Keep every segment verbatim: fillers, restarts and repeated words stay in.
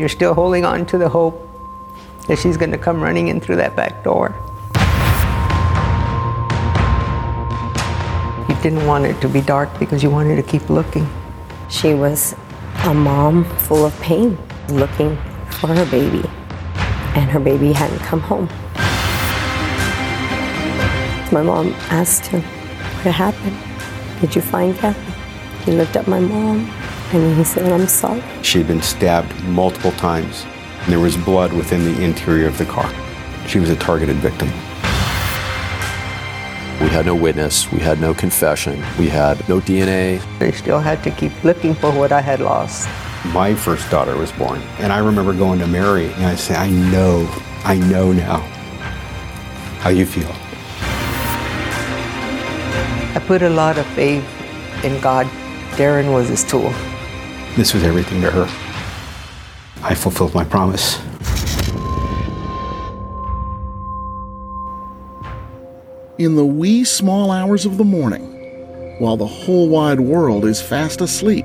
You're still holding on to the hope that she's going to come running in through that back door. You didn't want it to be dark because you wanted to keep looking. She was a mom full of pain, looking for her baby, and her baby hadn't come home. My mom asked him, what happened? Did you find Kathy? He looked at my mom, and he said, I'm sorry. She had been stabbed multiple times, and there was blood within the interior of the car. She was a targeted victim. We had no witness, we had no confession, we had no D N A. They still had to keep looking for what I had lost. My first daughter was born, and I remember going to Mary, and I said, I know, I know now how you feel. I put a lot of faith in God. Darren was his tool. This was everything to her. I fulfilled my promise. In the wee small hours of the morning, while the whole wide world is fast asleep,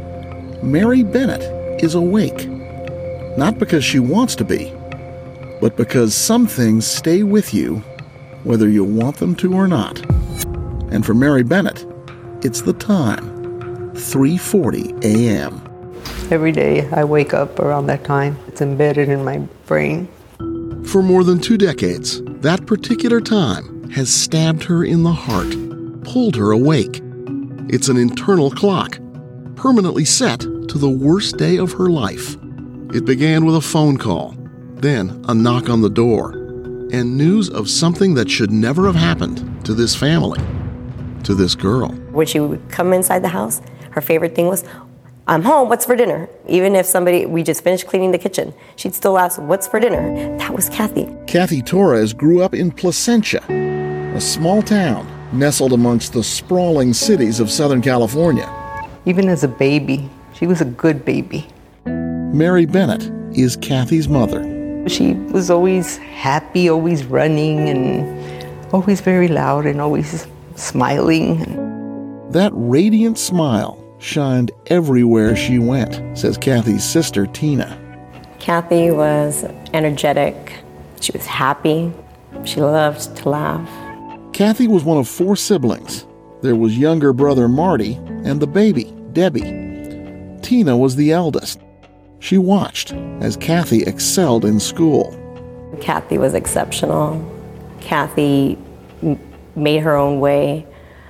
Mary Bennett is awake. Not because she wants to be, but because some things stay with you whether you want them to or not. And for Mary Bennett, it's the time, three forty a.m. Every day I wake up around that time. It's embedded in my brain. For more than two decades, that particular time has stabbed her in the heart, pulled her awake. It's an internal clock, permanently set to the worst day of her life. It began with a phone call, then a knock on the door, and news of something that should never have happened to this family, to this girl. When she would come inside the house, her favorite thing was, I'm home, what's for dinner? Even if somebody, we just finished cleaning the kitchen, she'd still ask, what's for dinner? That was Kathy. Kathy Torres grew up in Placentia, a small town nestled amongst the sprawling cities of Southern California. Even as a baby, she was a good baby. Mary Bennett is Kathy's mother. She was always happy, always running, and always very loud and always smiling. That radiant smile shined everywhere she went, says Kathy's sister, Tina. Kathy was energetic. She was happy. She loved to laugh. Kathy was one of four siblings. There was younger brother Marty and the baby, Debbie. Tina was the eldest. She watched as Kathy excelled in school. Kathy was exceptional. Kathy m- made her own way.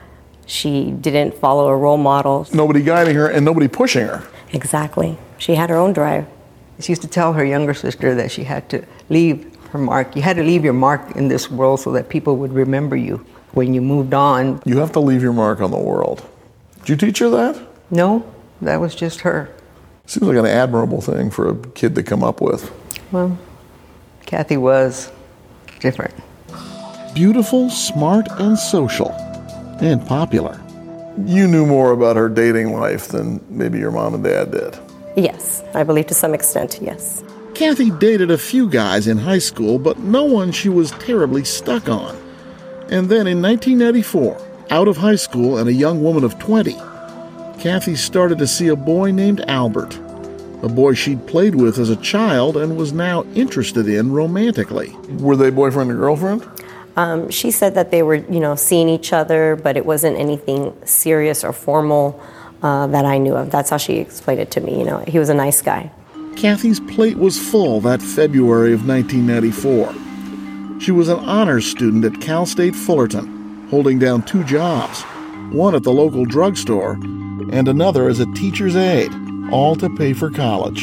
She didn't follow a role model. Nobody guiding her and nobody pushing her. Exactly. She had her own drive. She used to tell her younger sister that she had to leave her mark. You had to leave your mark in this world so that people would remember you when you moved on. You have to leave your mark on the world. Did you teach her that? No, that was just her. Seems like an admirable thing for a kid to come up with. Well, Kathy was different. Beautiful, smart, and social, and popular. You knew more about her dating life than maybe your mom and dad did. Yes, I believe to some extent, yes. Kathy dated a few guys in high school, but no one she was terribly stuck on. And then in nineteen ninety-four, out of high school and a young woman of twenty, Kathy started to see a boy named Albert, a boy she'd played with as a child and was now interested in romantically. Were they boyfriend and girlfriend? Um, she said that they were, you know, seeing each other, but it wasn't anything serious or formal uh, that I knew of. That's how she explained it to me. You know, he was a nice guy. Kathy's plate was full that February of nineteen ninety-four. She was an honors student at Cal State Fullerton, holding down two jobs, one at the local drugstore and another as a teacher's aide, all to pay for college.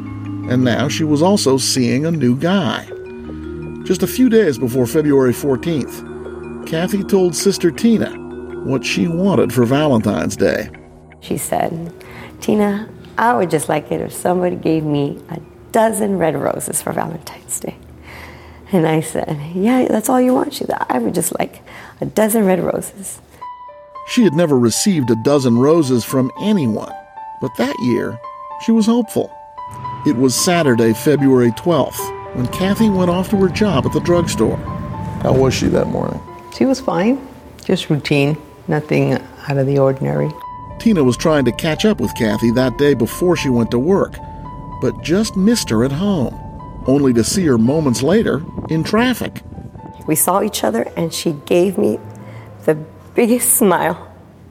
And now she was also seeing a new guy. Just a few days before February fourteenth, Kathy told Sister Tina what she wanted for Valentine's Day. She said, Tina, I would just like it if somebody gave me a dozen red roses for Valentine's Day. And I said, yeah, that's all you want? She said, I would just like a dozen red roses. She had never received a dozen roses from anyone, but that year, she was hopeful. It was Saturday, February twelfth, when Kathy went off to her job at the drugstore. How was she that morning? She was fine, just routine, nothing out of the ordinary. Tina was trying to catch up with Kathy that day before she went to work, but just missed her at home, only to see her moments later in traffic. We saw each other and she gave me the biggest smile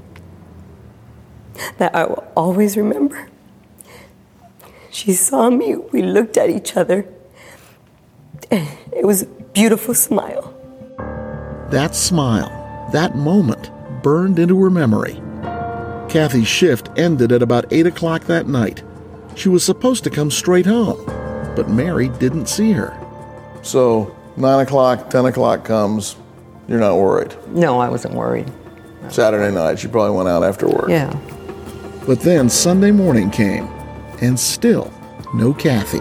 that I will always remember. She saw me, we looked at each other, and it was a beautiful smile. That smile, that moment, burned into her memory. Kathy's shift ended at about eight o'clock that night. She was supposed to come straight home, but Mary didn't see her. So nine o'clock, ten o'clock comes, you're not worried. No, I wasn't worried. Saturday night, she probably went out after work. Yeah. But then Sunday morning came, and still no Kathy.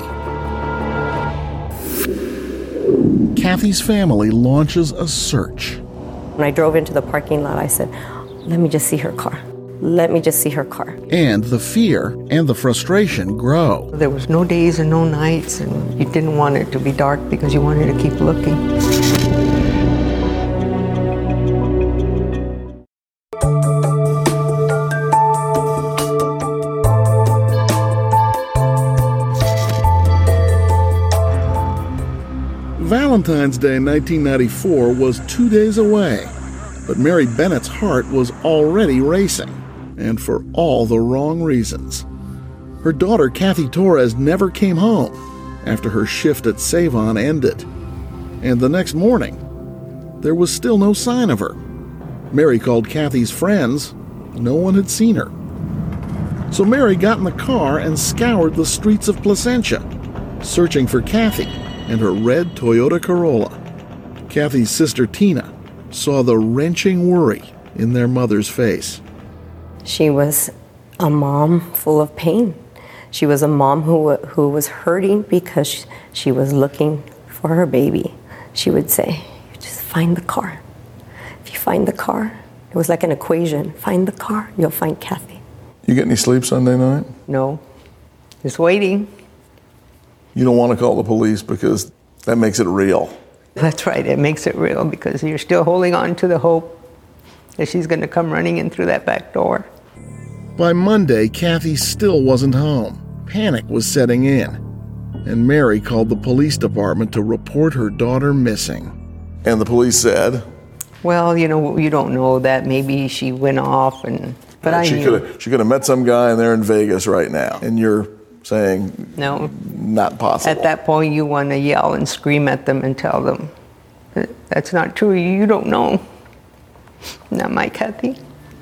Kathy's family launches a search. When I drove into the parking lot, I said, let me just see her car. Let me just see her car. And the fear and the frustration grow. There was no days and no nights, and you didn't want it to be dark because you wanted to keep looking. Valentine's Day nineteen ninety-four was two days away, but Mary Bennett's heart was already racing, and for all the wrong reasons. Her daughter Kathy Torres never came home after her shift at Save-On ended, and the next morning, there was still no sign of her. Mary called Kathy's friends. No one had seen her. So Mary got in the car and scoured the streets of Placentia, searching for Kathy and her red Toyota Corolla. Kathy's sister Tina saw the wrenching worry in their mother's face. She was a mom full of pain. She was a mom who who was hurting because she, she was looking for her baby. She would say, "You just find the car. If you find the car," it was like an equation. Find the car, you'll find Kathy. You get any sleep Sunday night? No. Just waiting. You don't want to call the police because that makes it real. That's right. It makes it real because you're still holding on to the hope that she's going to come running in through that back door. By Monday, Kathy still wasn't home. Panic was setting in, and Mary called the police department to report her daughter missing. And the police said? Well, you know, you don't know that. Maybe she went off, and but I she knew. could have she could have met some guy and they're in Vegas right now. And you're saying No. not possible. At that point, you want to yell and scream at them and tell them, that's not true. You don't know. Not my Kathy.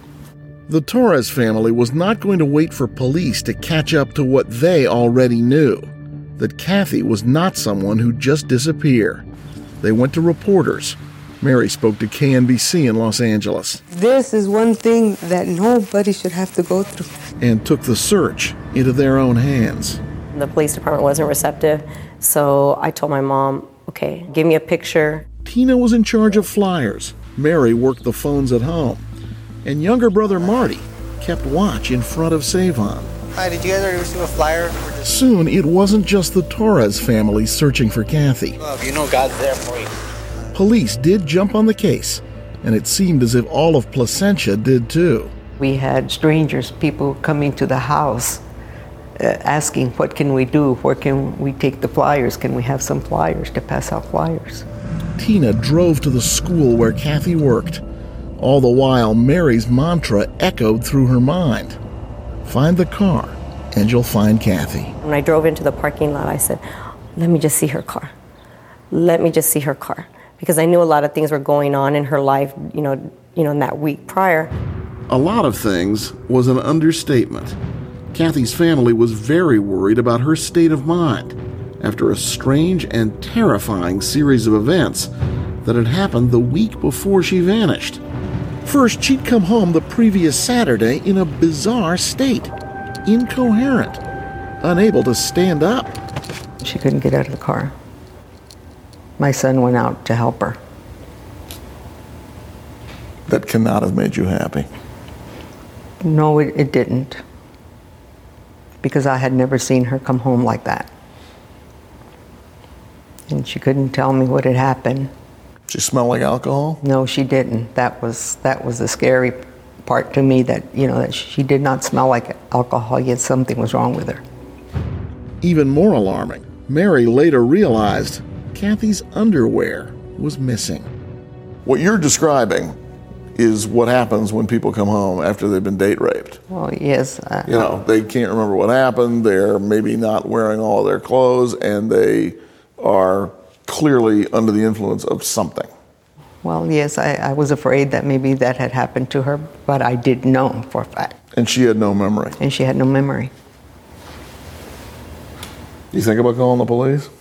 The Torres family was not going to wait for police to catch up to what they already knew, that Kathy was not someone who'd just disappear. They went to reporters. Mary spoke to K N B C in Los Angeles. This is one thing that nobody should have to go through. And took the search into their own hands. The police department wasn't receptive, so I told my mom, okay, give me a picture. Tina was in charge of flyers. Mary worked the phones at home. And younger brother Marty kept watch in front of Save-On. Hi, did you guys already receive a flyer? Soon, it wasn't just the Torres family searching for Kathy. Well, you know God's there for you. Police did jump on the case, and it seemed as if all of Placentia did too. We had strangers, people coming to the house, uh, asking, what can we do? Where can we take the flyers? Can we have some flyers to pass out flyers? Tina drove to the school where Kathy worked. All the while, Mary's mantra echoed through her mind. Find the car, and you'll find Kathy. When I drove into the parking lot, I said, let me just see her car. Let me just see her car. Because I knew a lot of things were going on in her life, you know, you know, in that week prior. A lot of things was an understatement. Kathy's family was very worried about her state of mind after a strange and terrifying series of events that had happened the week before she vanished. First, she'd come home the previous Saturday in a bizarre state, incoherent, unable to stand up. She couldn't get out of the car. My son went out to help her. That cannot have made you happy. No, it, it didn't. Because I had never seen her come home like that. And she couldn't tell me what had happened. She smelled like alcohol? No, she didn't. That was that was the scary part to me, that, you know, that she did not smell like alcohol, yet something was wrong with her. Even more alarming, Mary later realized Kathy's underwear was missing. What you're describing is what happens when people come home after they've been date raped. Well, yes. Uh, You know, they can't remember what happened, they're maybe not wearing all their clothes, and they are clearly under the influence of something. Well, yes, I, I was afraid that maybe that had happened to her, but I didn't know for a fact. And she had no memory. And she had no memory. You think about calling the police?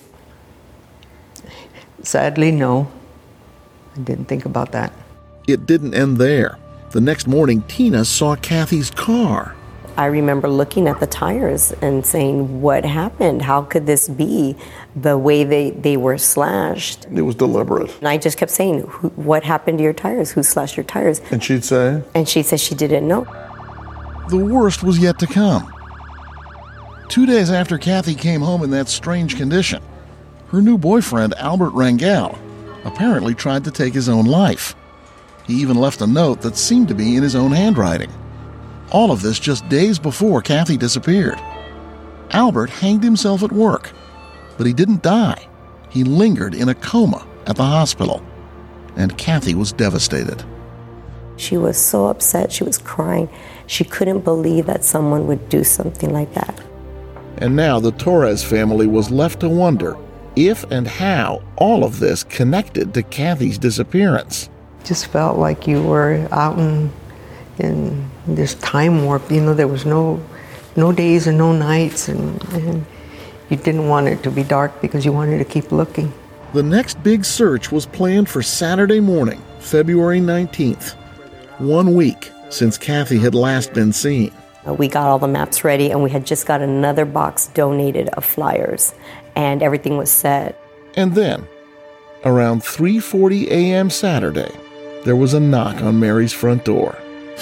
Sadly, no. I didn't think about that. It didn't end there. The next morning, Tina saw Kathy's car. I remember looking at the tires and saying, what happened? How could this be the way they, they were slashed? It was deliberate. And I just kept saying, Who, what happened to your tires? Who slashed your tires? And she'd say? And she said she didn't know. The worst was yet to come. Two days after Kathy came home in that strange condition, her new boyfriend, Albert Rangel, apparently tried to take his own life. He even left a note that seemed to be in his own handwriting. All of this just days before Kathy disappeared. Albert hanged himself at work, but he didn't die. He lingered in a coma at the hospital, and Kathy was devastated. She was so upset. She was crying. She couldn't believe that someone would do something like that. And now the Torres family was left to wonder if and how all of this connected to Kathy's disappearance. Just felt like you were out in, in this time warp. You know, there was no no days and no nights, and, and you didn't want it to be dark because you wanted to keep looking. The next big search was planned for Saturday morning, February nineteenth, one week since Kathy had last been seen. We got all the maps ready, and we had just got another box donated of flyers, and everything was set. And then, around three forty a.m. Saturday, there was a knock on Mary's front door.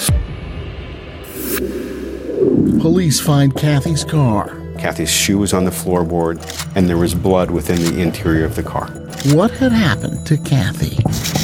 Police find Kathy's car. Kathy's shoe was on the floorboard, and there was blood within the interior of the car. What had happened to Kathy?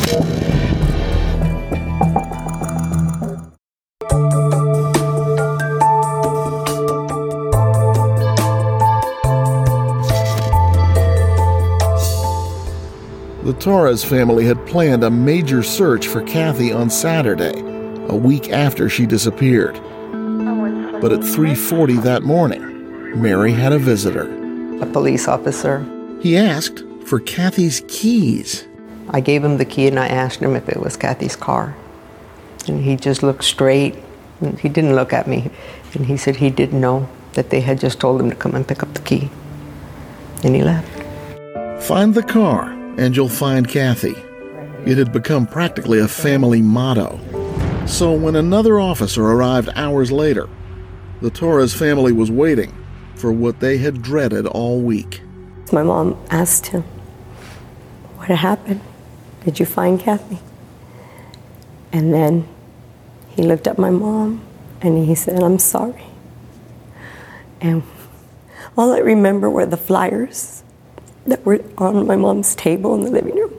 The Torres family had planned a major search for Kathy on Saturday, a week after she disappeared. But at three forty that morning, Mary had a visitor. A police officer. He asked for Kathy's keys. I gave him the key and I asked him if it was Kathy's car. And he just looked straight. He didn't look at me. And he said he didn't know, that they had just told him to come and pick up the key. And he left. Find the car and you'll find Kathy. It had become practically a family motto. So when another officer arrived hours later, the Torres family was waiting for what they had dreaded all week. My mom asked him, what happened? Did you find Kathy? And then he looked at my mom and he said, I'm sorry. And all I remember were the flyers that were on my mom's table in the living room.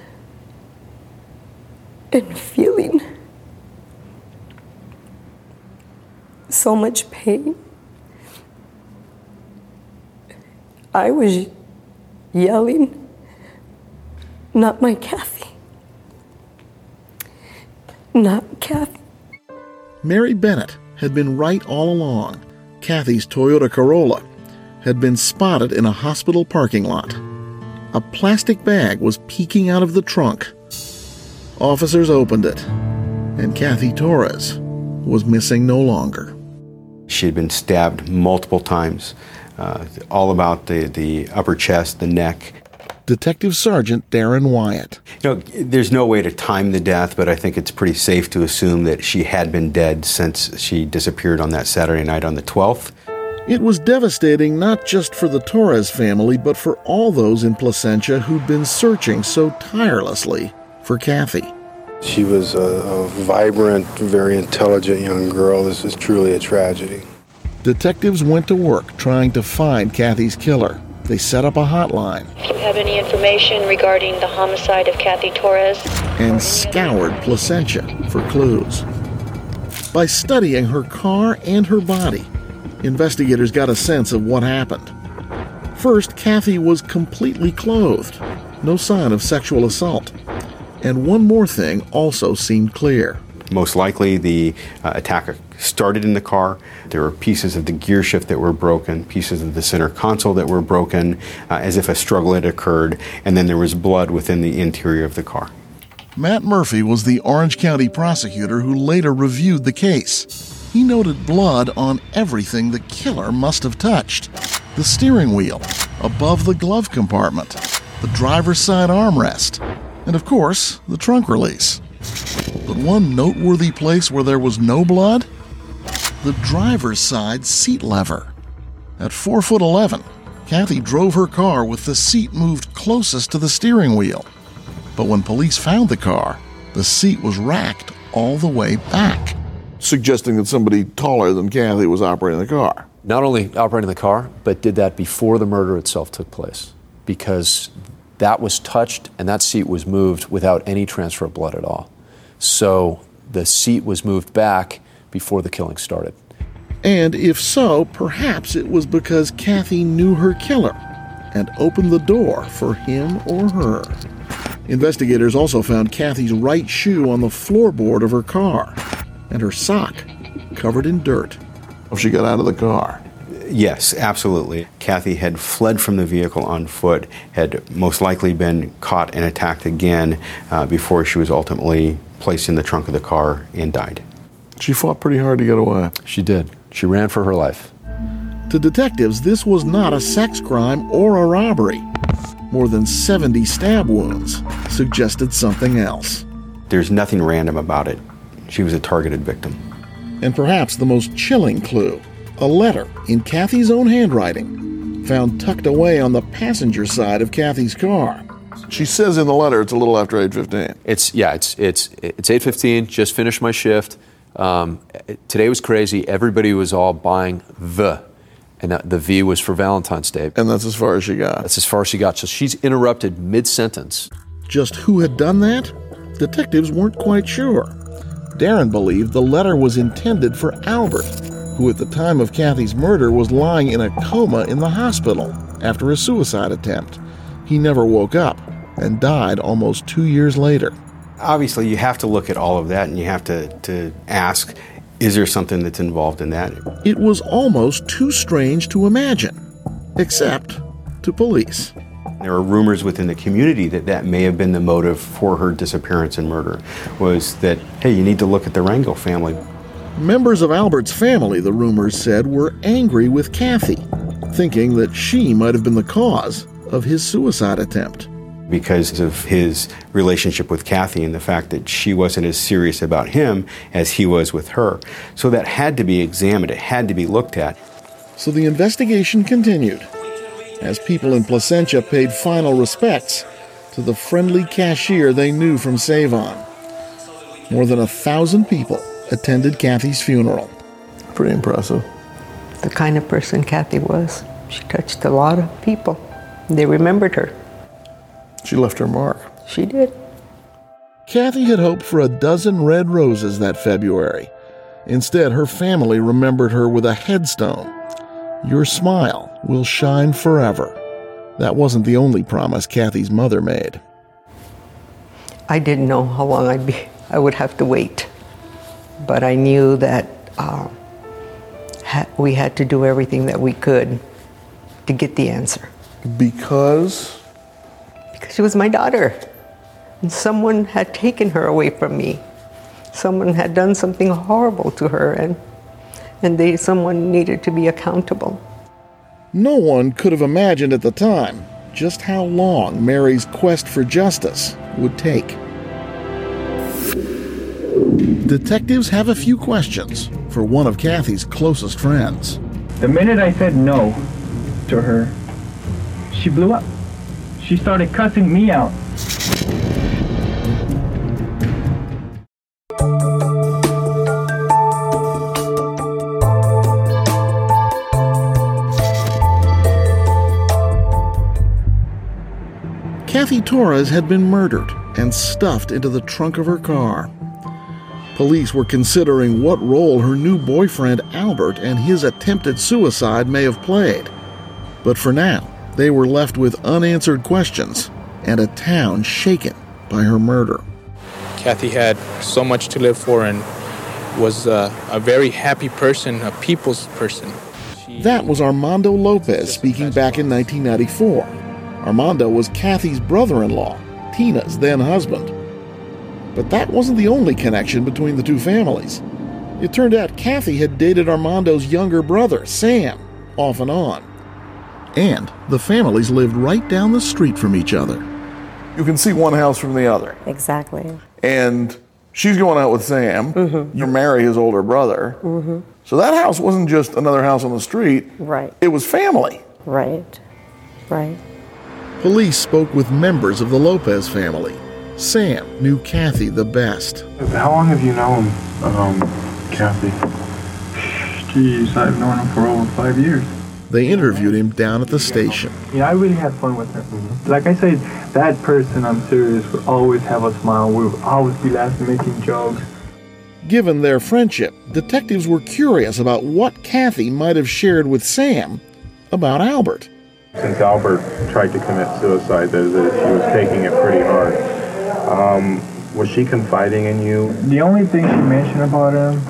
And feeling so much pain. I was yelling, not my Kathy. Not Kathy. Mary Bennett had been right all along. Kathy's Toyota Corolla had been spotted in a hospital parking lot. A plastic bag was peeking out of the trunk. Officers opened it, and Kathy Torres was missing no longer. She had been stabbed multiple times, uh, all about the, the upper chest, the neck. Detective Sergeant Darren Wyatt. You know, there's no way to time the death, but I think it's pretty safe to assume that she had been dead since she disappeared on that Saturday night on the twelfth. It was devastating not just for the Torres family, but for all those in Placentia who'd been searching so tirelessly for Kathy. She was a, a vibrant, very intelligent young girl. This is truly a tragedy. Detectives went to work trying to find Kathy's killer. They set up a hotline. Do you have any information regarding the homicide of Kathy Torres? And scoured Placentia for clues. By studying her car and her body, investigators got a sense of what happened. First, Kathy was completely clothed. No sign of sexual assault. And one more thing also seemed clear. Most likely the uh, attack started in the car. There were pieces of the gear shift that were broken, pieces of the center console that were broken, uh, as if a struggle had occurred, and then there was blood within the interior of the car. Matt Murphy was the Orange County prosecutor who later reviewed the case. He noted blood on everything the killer must have touched. The steering wheel, above the glove compartment, the driver's side armrest, and of course, the trunk release. But one noteworthy place where there was no blood? The driver's side seat lever. At four foot eleven, Kathy drove her car with the seat moved closest to the steering wheel. But when police found the car, the seat was racked all the way back, suggesting that somebody taller than Kathy was operating the car. Not only operating the car, but did that before the murder itself took place, because that was touched and that seat was moved without any transfer of blood at all. So the seat was moved back before the killing started. And if so, perhaps it was because Kathy knew her killer and opened the door for him or her. Investigators also found Kathy's right shoe on the floorboard of her car and her sock covered in dirt. She got out of the car. Yes, absolutely. Kathy had fled from the vehicle on foot, had most likely been caught and attacked again uh, before she was ultimately placed in the trunk of the car and died. She fought pretty hard to get away. She did. She ran for her life. To detectives, this was not a sex crime or a robbery. More than seventy stab wounds suggested something else. There's nothing random about it. She was a targeted victim. And perhaps the most chilling clue, a letter in Kathy's own handwriting, found tucked away on the passenger side of Kathy's car. She says in the letter it's a little after eight fifteen. It's yeah, it's it's it's eight fifteen. Just finished my shift. Um, today was crazy. Everybody was all buying the, and that, the V was for Valentine's Day. And that's as far as she got. That's as far as she got. So she's interrupted mid-sentence. Just who had done that? Detectives weren't quite sure. Darren believed the letter was intended for Albert, who at the time of Kathy's murder was lying in a coma in the hospital after a suicide attempt. He never woke up and died almost two years later. Obviously, you have to look at all of that and you have to, to ask, is there something that's involved in that? It was almost too strange to imagine, except to police. There are rumors within the community that that may have been the motive for her disappearance and murder, was that, hey, you need to look at the Rangel family. Members of Albert's family, the rumors said, were angry with Kathy, thinking that she might have been the cause of his suicide attempt. Because of his relationship with Kathy and the fact that she wasn't as serious about him as he was with her. So that had to be examined, it had to be looked at. So the investigation continued, as people in Placentia paid final respects to the friendly cashier they knew from Save-On. More than a thousand people attended Kathy's funeral. Pretty impressive. The kind of person Kathy was. She touched a lot of people. They remembered her. She left her mark. She did. Kathy had hoped for a dozen red roses that February. Instead, her family remembered her with a headstone. Your smile will shine forever. That wasn't the only promise Kathy's mother made. I didn't know how long I'd be. I would have to wait. But I knew that uh, ha- we had to do everything that we could to get the answer. Because? Because she was my daughter. And someone had taken her away from me. Someone had done something horrible to her, and and they, someone needed to be accountable. No one could have imagined at the time just how long Mary's quest for justice would take. Detectives have a few questions for one of Kathy's closest friends. The minute I said no to her, she blew up. She started cussing me out. Kathy Torres had been murdered and stuffed into the trunk of her car. Police were considering what role her new boyfriend Albert and his attempted suicide may have played. But for now, They were left with unanswered questions and a town shaken by her murder. Kathy had so much to live for and was uh, a very happy person, a people's person. She That was Armando Lopez speaking back in nineteen ninety-four. Armando was Kathy's brother-in-law, Tina's then husband. But that wasn't the only connection between the two families. It turned out Kathy had dated Armando's younger brother, Sam, off and on. And the families lived right down the street from each other. You can see one house from the other. Exactly. And she's going out with Sam. Mm-hmm. You marry his older brother. Mm-hmm. So that house wasn't just another house on the street. Right. It was family. Right. Right. Police spoke with members of the Lopez family. Sam knew Kathy the best. How long have you known um, Kathy? Geez, I've known him for over five years. They interviewed him down at the station. Yeah, I really had fun with her. Mm-hmm. Like I said, that person, I'm serious, would always have a smile. We would always be laughing, making jokes. Given their friendship, detectives were curious about what Kathy might have shared with Sam about Albert. Since Albert tried to commit suicide, that she was taking it pretty hard. Um, was she confiding in you? The only thing she mentioned about him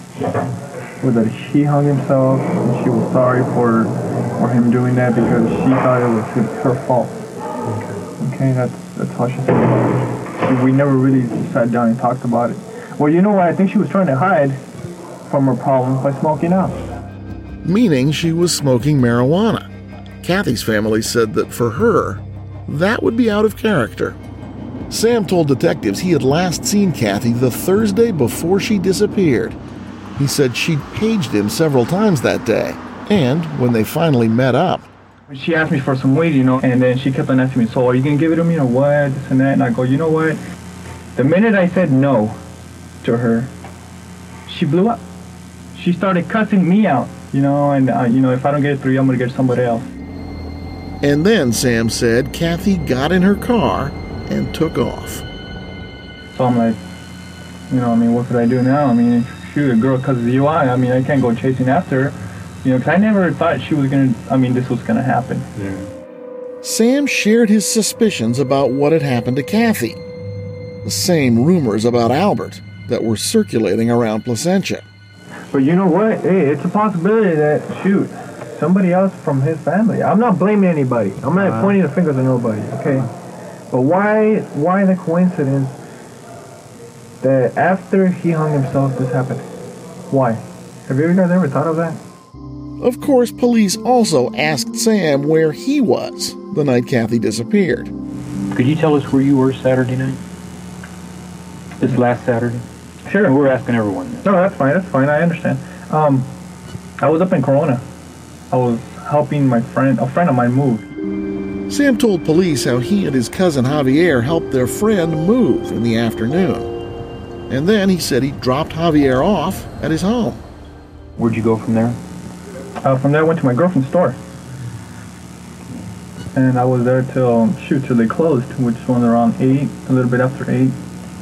was that he hung himself, and she was sorry for for him doing that because she thought it was his, her fault. Okay, okay that's that's how she said about it. We never really sat down and talked about it. Well, you know what? I think she was trying to hide from her problems by smoking out. Meaning she was smoking marijuana. Kathy's family said that for her, that would be out of character. Sam told detectives he had last seen Kathy the Thursday before she disappeared. He said she'd paged him several times that day, and when they finally met up, she asked me for some weed, you know, and then she kept on asking me, so are you going to give it to me or what, this and that, and I go, you know what, the minute I said no to her, she blew up. She started cussing me out, you know, and, uh, you know, if I don't get it through you, I'm going to get somebody else. And then Sam said Kathy got in her car and took off. So I'm like, you know, I mean, what could I do now? I mean, shoot, a girl causes you I, I mean, I can't go chasing after her. You know, because I never thought she was going to, I mean, this was going to happen. Yeah. Sam shared his suspicions about what had happened to Kathy. The same rumors about Albert that were circulating around Placentia. But you know what? Hey, it's a possibility that, shoot, somebody else from his family. I'm not blaming anybody. I'm not uh, pointing the fingers at nobody, okay? But why, why the coincidence that after he hung himself, this happened? Why? Have you guys ever thought of that? Of course, police also asked Sam where he was the night Kathy disappeared. Could you tell us where you were Saturday night? This last Saturday? Sure. And we're asking everyone this. No, that's fine. That's fine. I understand. Um, I was up in Corona. I was helping my friend, a friend of mine move. Sam told police how he and his cousin Javier helped their friend move in the afternoon. And then he said he dropped Javier off at his home. Where'd you go from there? Uh, from there, I went to my girlfriend's store. And I was there till, shoot, till they closed, which was around eight, a little bit after eight.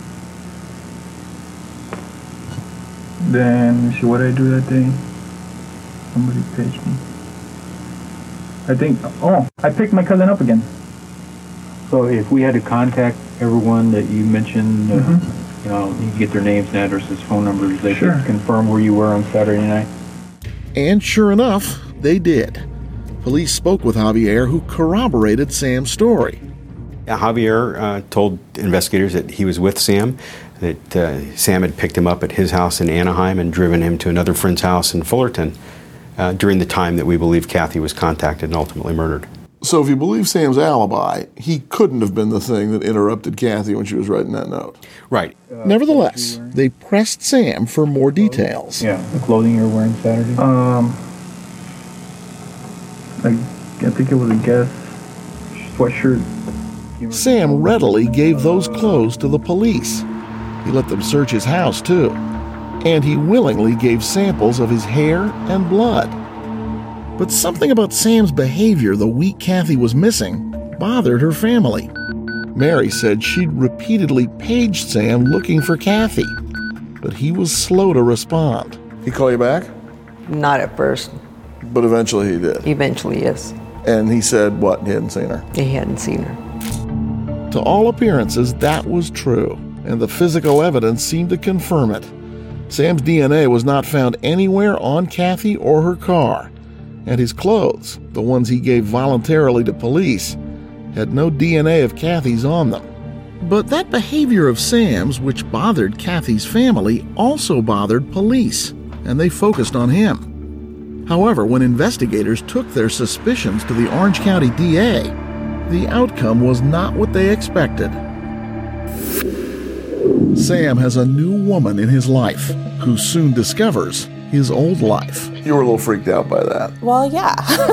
Then, see, what did I do that day? Somebody paged me. I think, oh, I picked my cousin up again. So if we had to contact everyone that you mentioned, uh, mm-hmm. you know, you can get their names and addresses, phone numbers, they sure. could confirm where you were on Saturday night? And sure enough, they did. Police spoke with Javier, who corroborated Sam's story. Javier uh, told investigators that he was with Sam, that uh, Sam had picked him up at his house in Anaheim and driven him to another friend's house in Fullerton uh, during the time that we believe Kathy was contacted and ultimately murdered. So if you believe Sam's alibi, he couldn't have been the thing that interrupted Kathy when she was writing that note. Right. Uh, Nevertheless, they pressed Sam for more details. Yeah, the clothing you were wearing Saturday? Um, I, I think it was a Guess sweatshirt. Sam readily gave those clothes to the police. He let them search his house, too. And he willingly gave samples of his hair and blood. But something about Sam's behavior the week Kathy was missing bothered her family. Mary said she'd repeatedly paged Sam looking for Kathy, but he was slow to respond. He call you back? Not at first. But eventually he did? Eventually, yes. And he said what? He hadn't seen her? He hadn't seen her. To all appearances, that was true, and the physical evidence seemed to confirm it. Sam's D N A was not found anywhere on Kathy or her car, and his clothes, the ones he gave voluntarily to police, had no D N A of Kathy's on them. But that behavior of Sam's, which bothered Kathy's family, also bothered police, and they focused on him. However, when investigators took their suspicions to the Orange County D A, the outcome was not what they expected. Sam has a new woman in his life, who soon discovers his old life. You were a little freaked out by that. Well, yeah.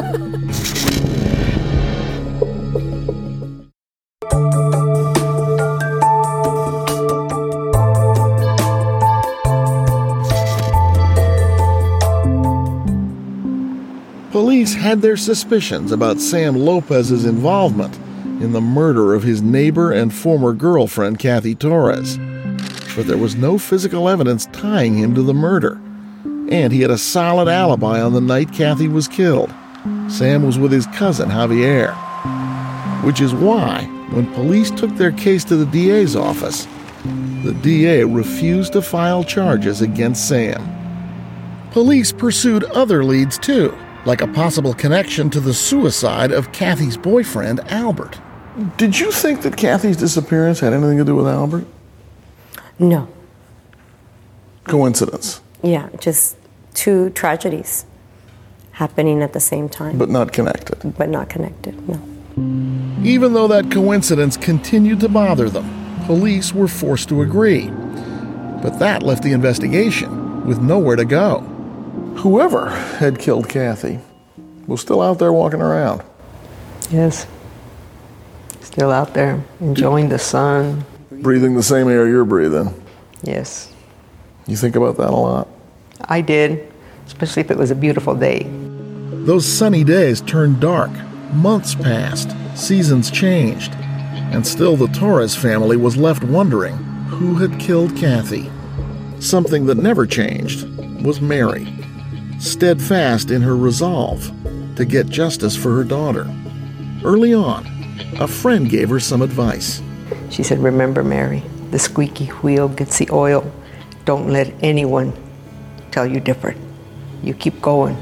Police had their suspicions about Sam Lopez's involvement in the murder of his neighbor and former girlfriend, Kathy Torres. But there was no physical evidence tying him to the murder, and he had a solid alibi on the night Kathy was killed. Sam was with his cousin, Javier. Which is why, when police took their case to the D A's office, the D A refused to file charges against Sam. Police pursued other leads too, like a possible connection to the suicide of Kathy's boyfriend, Albert. Did you think that Kathy's disappearance had anything to do with Albert? No. Coincidence? Yeah, just two tragedies happening at the same time. But not connected? But not connected, no. Even though that coincidence continued to bother them, police were forced to agree. But that left the investigation with nowhere to go. Whoever had killed Kathy was still out there walking around. Yes. Still out there, enjoying the sun. Breathing the same air you're breathing. Yes. You think about that a lot? I did, especially if it was a beautiful day. Those sunny days turned dark. Months passed. Seasons changed. And still the Torres family was left wondering who had killed Kathy. Something that never changed was Mary, steadfast in her resolve to get justice for her daughter. Early on, a friend gave her some advice. She said, remember, Mary, the squeaky wheel gets the oil. Don't let anyone tell you different. You keep going.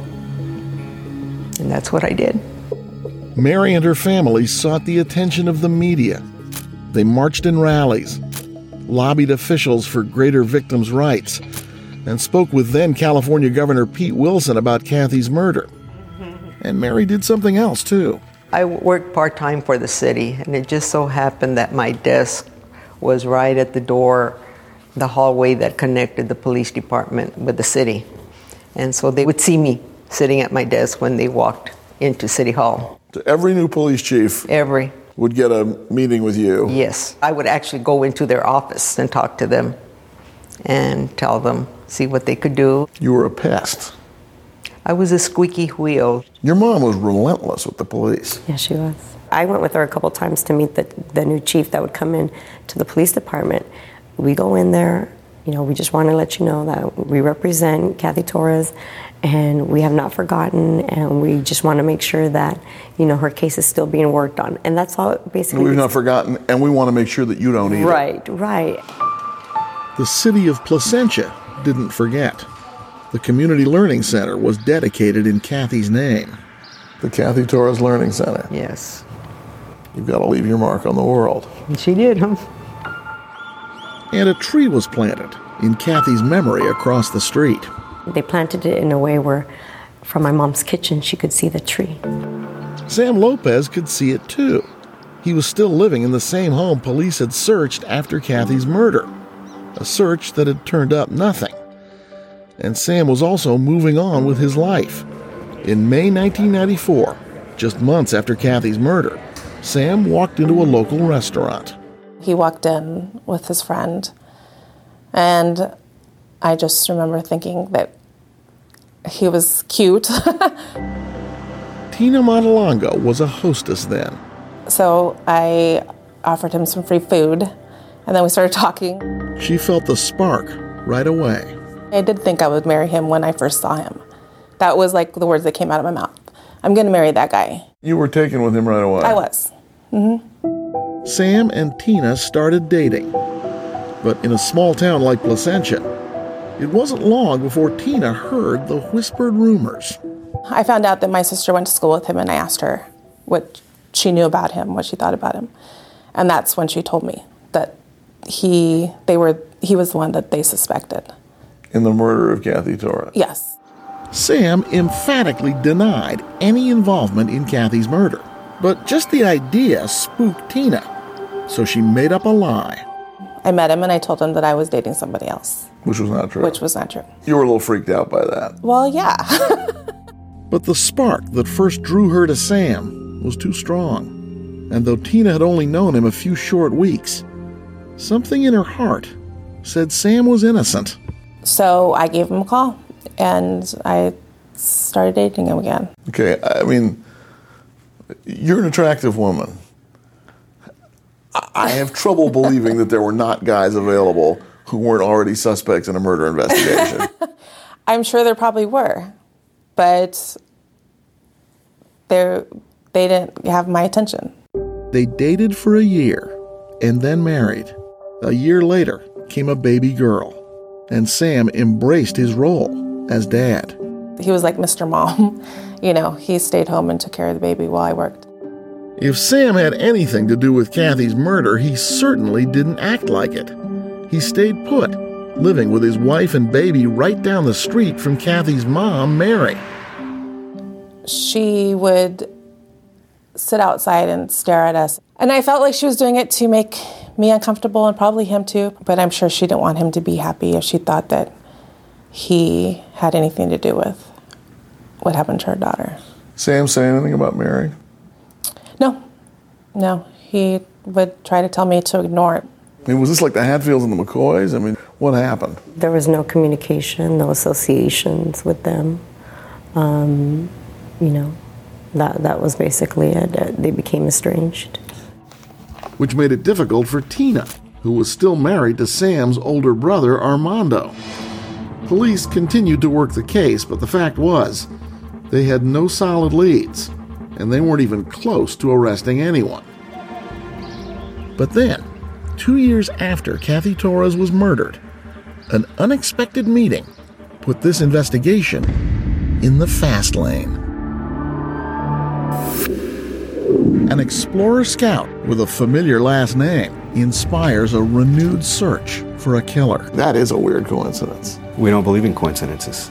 And that's what I did. Mary and her family sought the attention of the media. They marched in rallies, lobbied officials for greater victims' rights, and spoke with then California Governor Pete Wilson about Kathy's murder. And Mary did something else, too. I worked part-time for the city, and it just so happened that my desk was right at the door, the hallway that connected the police department with the city. And so they would see me sitting at my desk when they walked into City Hall. So every new police chief Every. would get a meeting with you. Yes. I would actually go into their office and talk to them and tell them, see what they could do. You were a pest. I was a squeaky wheel. Your mom was relentless with the police. Yeah, she was. I went with her a couple times to meet the, the new chief that would come in to the police department. We go in there, you know, we just want to let you know that we represent Kathy Torres and we have not forgotten, and we just want to make sure that, you know, her case is still being worked on. And that's all basically. We've not forgotten, and we want to make sure that you don't either. Right, right. The city of Placentia didn't forget. The Community Learning Center was dedicated in Kathy's name. The Kathy Torres Learning Center. Yes. You've got to leave your mark on the world. And she did, huh? And a tree was planted in Kathy's memory across the street. They planted it in a way where from my mom's kitchen she could see the tree. Sam Lopez could see it too. He was still living in the same home police had searched after Kathy's murder, a search that had turned up nothing. And Sam was also moving on with his life. In May nineteen ninety-four, just months after Kathy's murder, Sam walked into a local restaurant. He walked in with his friend, and I just remember thinking that he was cute. Tina Montalongo was a hostess then. So I offered him some free food, and then we started talking. She felt the spark right away. I did think I would marry him when I first saw him. That was like the words that came out of my mouth. I'm going to marry that guy. You were taken with him right away. I was. Mm-hmm. Sam and Tina started dating. But in a small town like Placentia, it wasn't long before Tina heard the whispered rumors. I found out that my sister went to school with him, and I asked her what she knew about him, what she thought about him. And that's when she told me that he they were he was the one that they suspected. In the murder of Kathy Torres? Yes. Sam emphatically denied any involvement in Kathy's murder. But just the idea spooked Tina, so she made up a lie. I met him and I told him that I was dating somebody else. Which was not true. Which was not true. You were a little freaked out by that. Well, yeah. But the spark that first drew her to Sam was too strong. And though Tina had only known him a few short weeks, something in her heart said Sam was innocent. So I gave him a call and I started dating him again. Okay, I mean, you're an attractive woman. I have trouble believing that there were not guys available who weren't already suspects in a murder investigation. I'm sure there probably were, but they they didn't have my attention. They dated for a year and then married. A year later came a baby girl, and Sam embraced his role as dad. He was like Mister Mom. You know, he stayed home and took care of the baby while I worked. If Sam had anything to do with Kathy's murder, he certainly didn't act like it. He stayed put, living with his wife and baby right down the street from Kathy's mom, Mary. She would sit outside and stare at us. And I felt like she was doing it to make me uncomfortable and probably him too. But I'm sure she didn't want him to be happy if she thought that he had anything to do with what happened to her daughter. Sam say anything about Mary? No. No. He would try to tell me to ignore it. I mean, was this like the Hatfields and the McCoys? I mean, what happened? There was no communication, no associations with them. Um, you know, that that was basically it. They became estranged. Which made it difficult for Tina, who was still married to Sam's older brother, Armando. Police continued to work the case, but the fact was, they had no solid leads, and they weren't even close to arresting anyone. But then, two years after Kathy Torres was murdered, an unexpected meeting put this investigation in the fast lane. An explorer scout with a familiar last name inspires a renewed search for a killer. That is a weird coincidence. We don't believe in coincidences.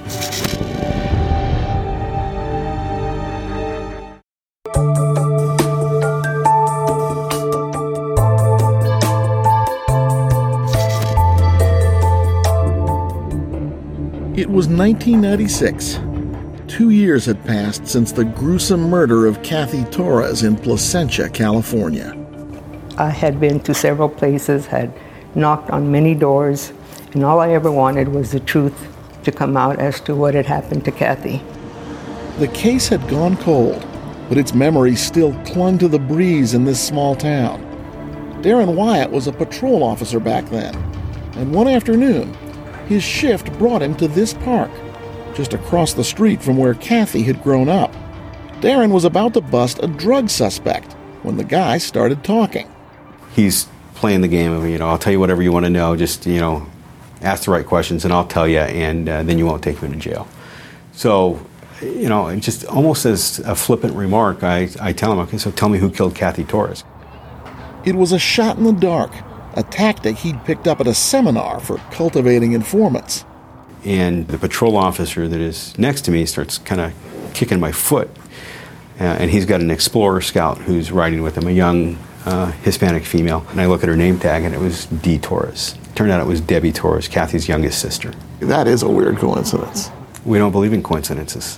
It was nineteen ninety-six. Two years had passed since the gruesome murder of Kathy Torres in Placentia, California. I had been to several places, had knocked on many doors, and all I ever wanted was the truth to come out as to what had happened to Kathy. The case had gone cold, but its memories still clung to the breeze in this small town. Darren Wyatt was a patrol officer back then, and one afternoon, his shift brought him to this park, just across the street from where Kathy had grown up. Darren was about to bust a drug suspect when the guy started talking. He's playing the game of, you know, I'll tell you whatever you want to know, just, you know, ask the right questions and I'll tell you, and uh, then you won't take me to jail. So, you know, just almost as a flippant remark, I, I tell him, okay, so tell me who killed Kathy Torres. It was a shot in the dark, a tactic he'd picked up at a seminar for cultivating informants. And the patrol officer that is next to me starts kind of kicking my foot. Uh, and he's got an explorer scout who's riding with him, a young uh, Hispanic female. And I look at her name tag and it was D. Torres. Turned out it was Debbie Torres, Kathy's youngest sister. That is a weird coincidence. We don't believe in coincidences.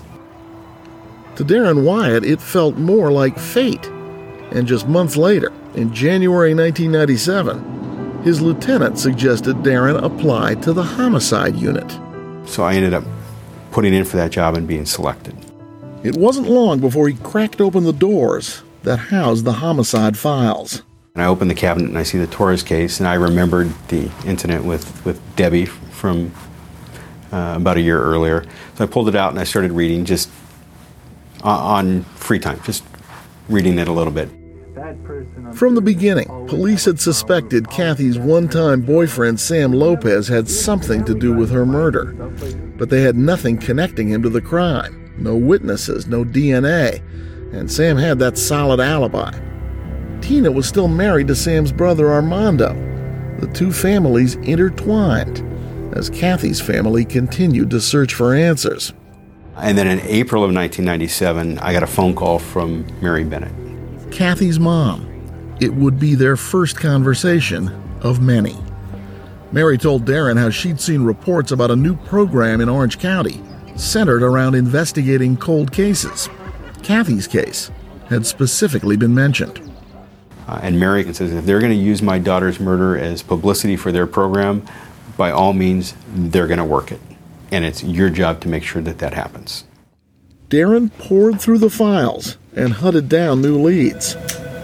To Darren Wyatt, it felt more like fate. And just months later, in January nineteen ninety-seven, his lieutenant suggested Darren apply to the homicide unit. So I ended up putting in for that job and being selected. It wasn't long before he cracked open the doors that housed the homicide files. And I opened the cabinet and I see the Torres case, and I remembered the incident with, with Debbie from uh, about a year earlier. So I pulled it out and I started reading just on, on free time, just reading it a little bit. From the beginning, police had suspected Kathy's one-time boyfriend, Sam Lopez, had something to do with her murder. But they had nothing connecting him to the crime. No witnesses, no D N A. And Sam had that solid alibi. Tina was still married to Sam's brother, Armando. The two families intertwined as Kathy's family continued to search for answers. And then in April of nineteen ninety-seven, I got a phone call from Mary Bennett. Kathy's mom. It would be their first conversation of many. Mary told Darren how she'd seen reports about a new program in Orange County centered around investigating cold cases. Kathy's case had specifically been mentioned. Uh, and Mary says, if they're going to use my daughter's murder as publicity for their program, by all means, they're going to work it. And it's your job to make sure that that happens. Darren poured through the files and hunted down new leads.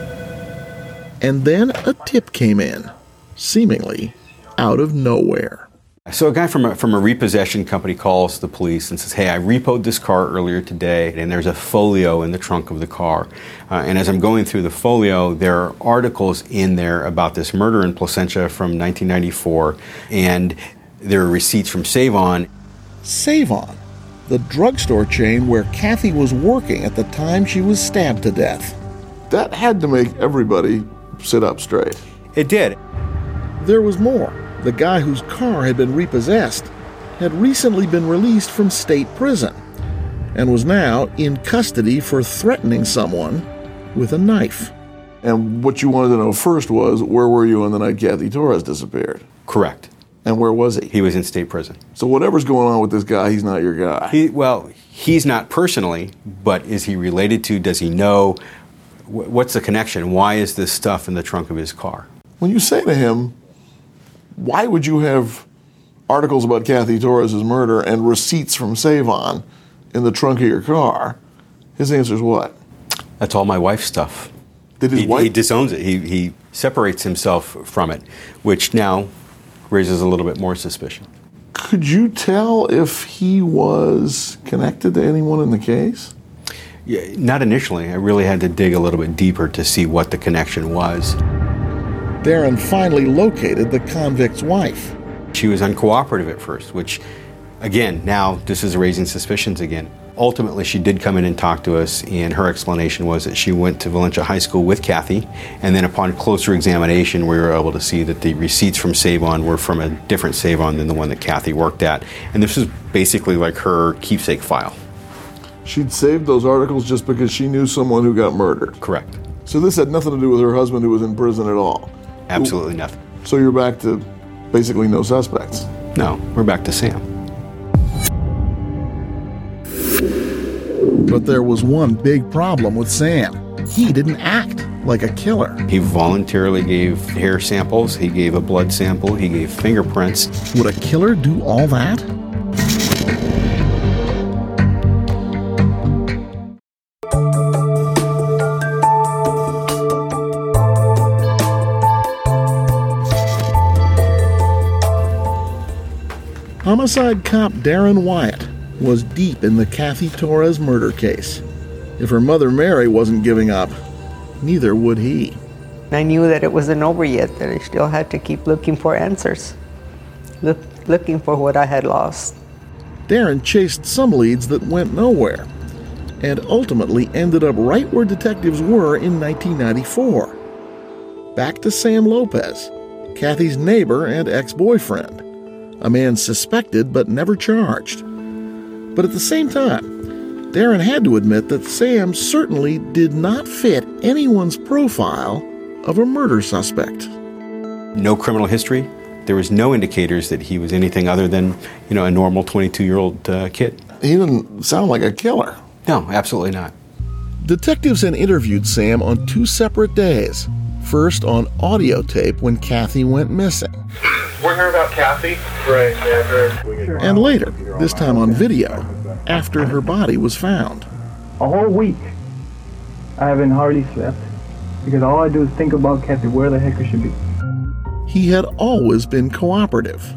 And then a tip came in, seemingly out of nowhere. So a guy from a, from a repossession company calls the police and says, hey, I repoed this car earlier today, and there's a folio in the trunk of the car. Uh, and as I'm going through the folio, there are articles in there about this murder in Placentia from nineteen ninety-four, and there are receipts from Save On. Save On, the drugstore chain where Kathy was working at the time she was stabbed to death. That had to make everybody sit up straight. It did. There was more. The guy whose car had been repossessed had recently been released from state prison and was now in custody for threatening someone with a knife. And what you wanted to know first was, where were you on the night Kathy Torres disappeared? Correct. And where was he? He was in state prison. So whatever's going on with this guy, he's not your guy. He, well, he's not personally, but is he related to, does he know, what's the connection? Why is this stuff in the trunk of his car? When you say to him, why would you have articles about Kathy Torres' murder and receipts from Save On in the trunk of your car? His answer is what? That's all my wife's stuff. Did his he, wife? He disowns it. He, he separates himself from it, which now raises a little bit more suspicion. Could you tell if he was connected to anyone in the case? Yeah, not initially. I really had to dig a little bit deeper to see what the connection was. Darren finally located the convict's wife. She was uncooperative at first, which, again, now this is raising suspicions again. Ultimately, she did come in and talk to us, and her explanation was that she went to Valencia High School with Kathy, and then upon closer examination, we were able to see that the receipts from Save On were from a different Save On than the one that Kathy worked at. And this was basically like her keepsake file. She'd saved those articles just because she knew someone who got murdered. Correct. So this had nothing to do with her husband who was in prison at all? Absolutely nothing. So you're back to basically no suspects? No, we're back to Sam. But there was one big problem with Sam. He didn't act like a killer. He voluntarily gave hair samples, he gave a blood sample, he gave fingerprints. Would a killer do all that? Homicide cop Darren Wyatt was deep in the Kathy Torres murder case. If her mother Mary wasn't giving up, neither would he. I knew that it wasn't over yet, that I still had to keep looking for answers, Look, looking for what I had lost. Darren chased some leads that went nowhere, and ultimately ended up right where detectives were in nineteen ninety-four. Back to Sam Lopez, Kathy's neighbor and ex-boyfriend, a man suspected but never charged. But at the same time, Darren had to admit that Sam certainly did not fit anyone's profile of a murder suspect. No criminal history. There was no indicators that he was anything other than, you know, a normal twenty-two-year-old uh, kid. He didn't sound like a killer. No, absolutely not. Detectives had interviewed Sam on two separate days. First on audio tape when Kathy went missing. We're here about Kathy? Right, yeah. And later, this time on video, after her body was found. A whole week, I haven't hardly slept because all I do is think about Kathy, where the heck she should be. He had always been cooperative.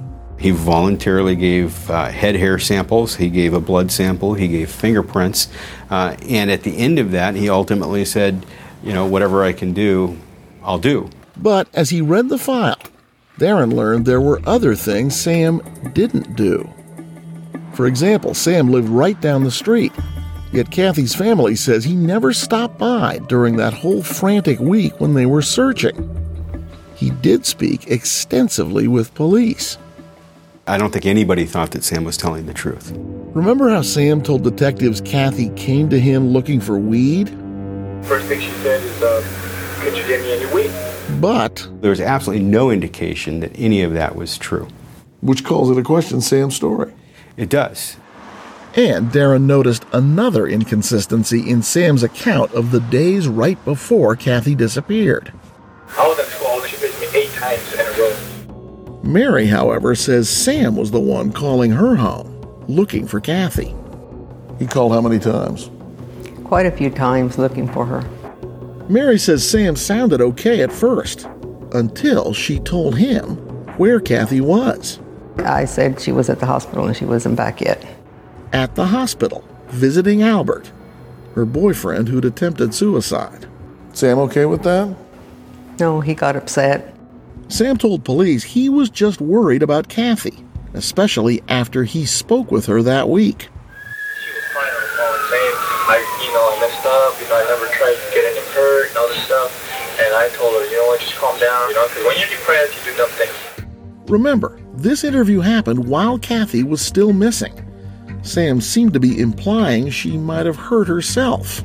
He voluntarily gave uh, head hair samples, he gave a blood sample, he gave fingerprints, uh, and at the end of that, he ultimately said, you know, whatever I can do, I'll do. But as he read the file, Darren learned there were other things Sam didn't do. For example, Sam lived right down the street, yet Kathy's family says he never stopped by during that whole frantic week when they were searching. He did speak extensively with police. I don't think anybody thought that Sam was telling the truth. Remember how Sam told detectives Kathy came to him looking for weed? First thing she said is, uh, could you get me any weed? But there was absolutely no indication that any of that was true. Which calls into question Sam's story. It does. And Darren noticed another inconsistency in Sam's account of the days right before Kathy disappeared. I was at school and she visited me eight times in a row. Mary, however, says Sam was the one calling her home, looking for Kathy. He called how many times? Quite a few times looking for her. Mary says Sam sounded okay at first, until she told him where Kathy was. I said she was at the hospital and she wasn't back yet. At the hospital, visiting Albert, her boyfriend who'd attempted suicide. Sam okay with that? No, he got upset. Sam told police he was just worried about Kathy, especially after he spoke with her that week. She was crying on the phone saying, I, you know, I messed up, you know, I never tried to get any hurt and all this stuff. And I told her, you know what, just calm down, you know, because when you're depressed, you do dumb things. Remember, this interview happened while Kathy was still missing. Sam seemed to be implying she might have hurt herself,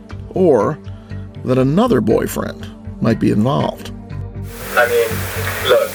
or that another boyfriend might be involved. I mean, look,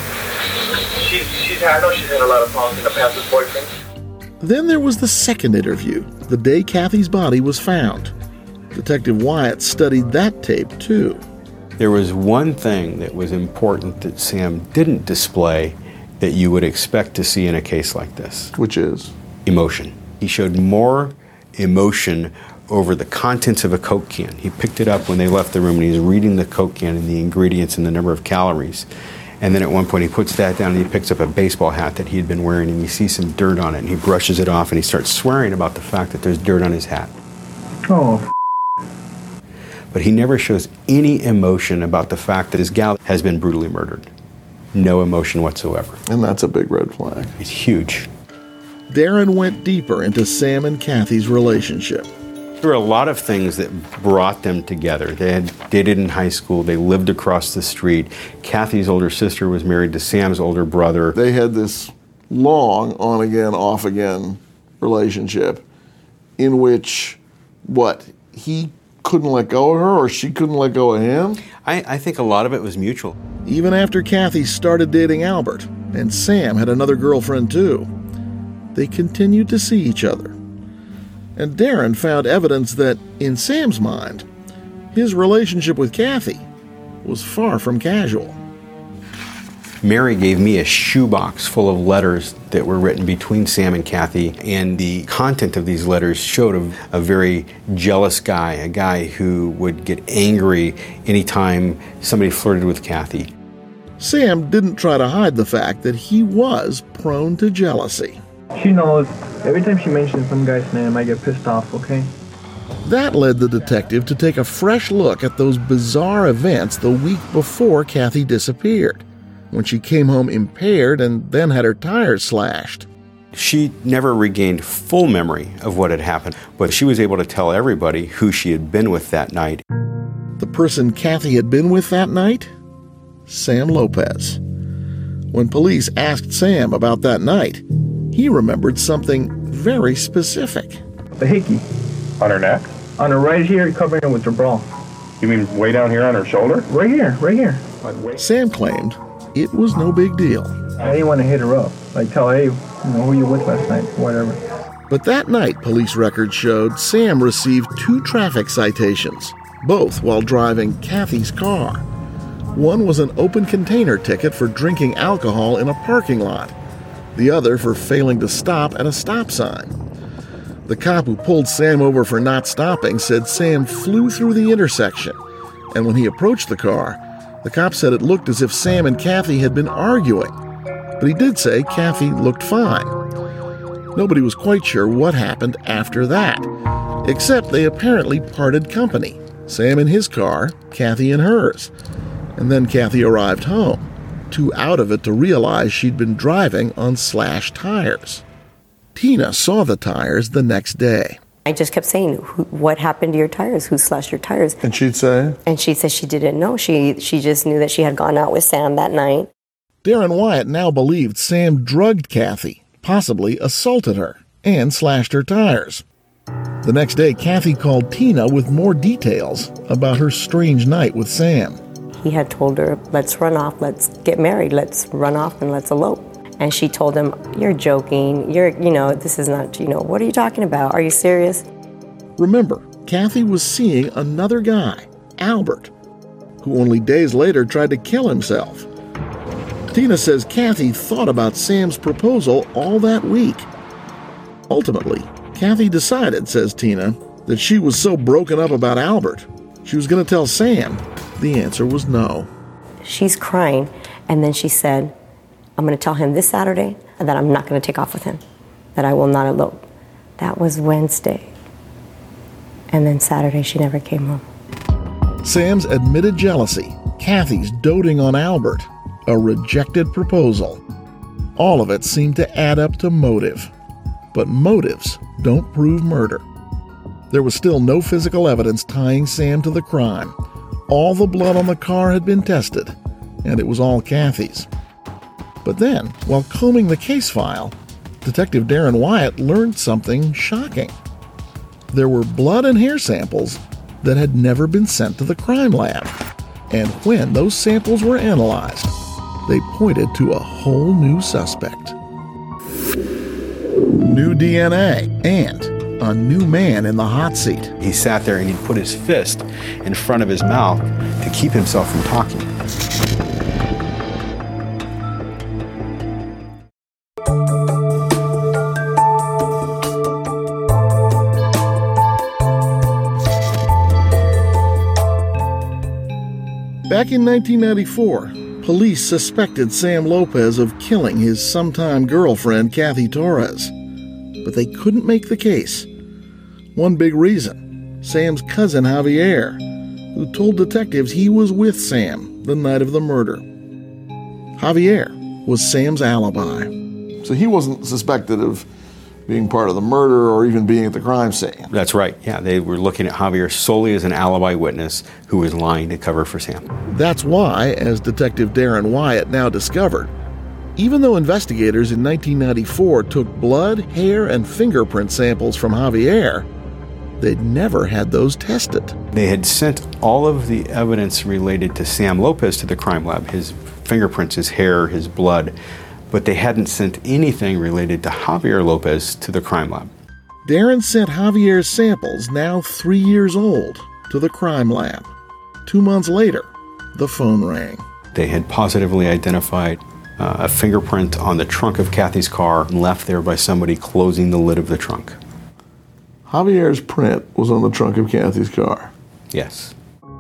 she's, she's, I know she's had a lot of problems in the past with boyfriends. Then there was the second interview, the day Kathy's body was found. Detective Wyatt studied that tape, too. There was one thing that was important that Sam didn't display that you would expect to see in a case like this. Which is? Emotion. He showed more emotion over the contents of a Coke can. He picked it up when they left the room and he was reading the Coke can and the ingredients and the number of calories. And then at one point he puts that down and he picks up a baseball hat that he had been wearing and you see some dirt on it and he brushes it off and he starts swearing about the fact that there's dirt on his hat. Oh, But he never shows any emotion about the fact that his gal has been brutally murdered. No emotion whatsoever. And that's a big red flag. It's huge. Darren went deeper into Sam and Kathy's relationship. There were a lot of things that brought them together. They had dated in high school. They lived across the street. Kathy's older sister was married to Sam's older brother. They had this long on-again, off-again relationship in which, what, he couldn't let go of her or she couldn't let go of him? I, I think a lot of it was mutual. Even after Kathy started dating Albert, and Sam had another girlfriend too, they continued to see each other. And Darren found evidence that, in Sam's mind, his relationship with Kathy was far from casual. Mary gave me a shoebox full of letters that were written between Sam and Kathy, and the content of these letters showed a, a very jealous guy, a guy who would get angry anytime somebody flirted with Kathy. Sam didn't try to hide the fact that he was prone to jealousy. She knows every time she mentions some guy's name, I get pissed off, okay? That led the detective to take a fresh look at those bizarre events the week before Kathy disappeared, when she came home impaired and then had her tires slashed. She never regained full memory of what had happened, but she was able to tell everybody who she had been with that night. The person Kathy had been with that night? Sam Lopez. When police asked Sam about that night, he remembered something very specific. The hickey. On her neck? On her right here, covering it with her bra. You mean way down here on her shoulder? Right here, right here. Sam claimed it was no big deal. I didn't want to hit her up. Like tell her, hey, you know, who you with last night, whatever. But that night, police records showed Sam received two traffic citations, both while driving Kathy's car. One was an open container ticket for drinking alcohol in a parking lot. The other for failing to stop at a stop sign. The cop who pulled Sam over for not stopping said Sam flew through the intersection, and when he approached the car, the cop said it looked as if Sam and Kathy had been arguing, but he did say Kathy looked fine. Nobody was quite sure what happened after that, except they apparently parted company, Sam in his car, Kathy in hers. And then Kathy arrived home, too out of it to realize she'd been driving on slashed tires. Tina saw the tires the next day. I just kept saying, what happened to your tires? Who slashed your tires? And she'd say? And she said she didn't know. She, she just knew that she had gone out with Sam that night. Darren Wyatt now believed Sam drugged Kathy, possibly assaulted her, and slashed her tires. The next day, Kathy called Tina with more details about her strange night with Sam. He had told her, let's run off, let's get married, let's run off and let's elope. And she told him, you're joking, you're, you know, this is not, you know, what are you talking about? Are you serious? Remember, Kathy was seeing another guy, Albert, who only days later tried to kill himself. Tina says Kathy thought about Sam's proposal all that week. Ultimately, Kathy decided, says Tina, that she was so broken up about Albert, she was going to tell Sam. The answer was no. She's crying, and then she said, I'm going to tell him this Saturday that I'm not going to take off with him, that I will not elope. That was Wednesday. And then Saturday, she never came home. Sam's admitted jealousy, Kathy's doting on Albert, a rejected proposal. All of it seemed to add up to motive. But motives don't prove murder. There was still no physical evidence tying Sam to the crime. All the blood on the car had been tested, and it was all Kathy's. But then, while combing the case file, Detective Darren Wyatt learned something shocking. There were blood and hair samples that had never been sent to the crime lab. And when those samples were analyzed, they pointed to a whole new suspect. New D N A and a new man in the hot seat. He sat there and he'd put his fist in front of his mouth to keep himself from talking. Back in nineteen ninety-four, police suspected Sam Lopez of killing his sometime girlfriend, Kathy Torres. But they couldn't make the case. One big reason, Sam's cousin Javier, who told detectives he was with Sam the night of the murder. Javier was Sam's alibi. So he wasn't suspected of being part of the murder or even being at the crime scene. That's right. Yeah, they were looking at Javier solely as an alibi witness who was lying to cover for Sam. That's why, as Detective Darren Wyatt now discovered, even though investigators in nineteen ninety-four took blood, hair, and fingerprint samples from Javier, they'd never had those tested. They had sent all of the evidence related to Sam Lopez to the crime lab, his fingerprints, his hair, his blood, but they hadn't sent anything related to Javier Lopez to the crime lab. Darren sent Javier's samples, now three years old, to the crime lab. Two months later, the phone rang. They had positively identified uh, a fingerprint on the trunk of Kathy's car left there by somebody closing the lid of the trunk. Javier's print was on the trunk of Kathy's car. Yes.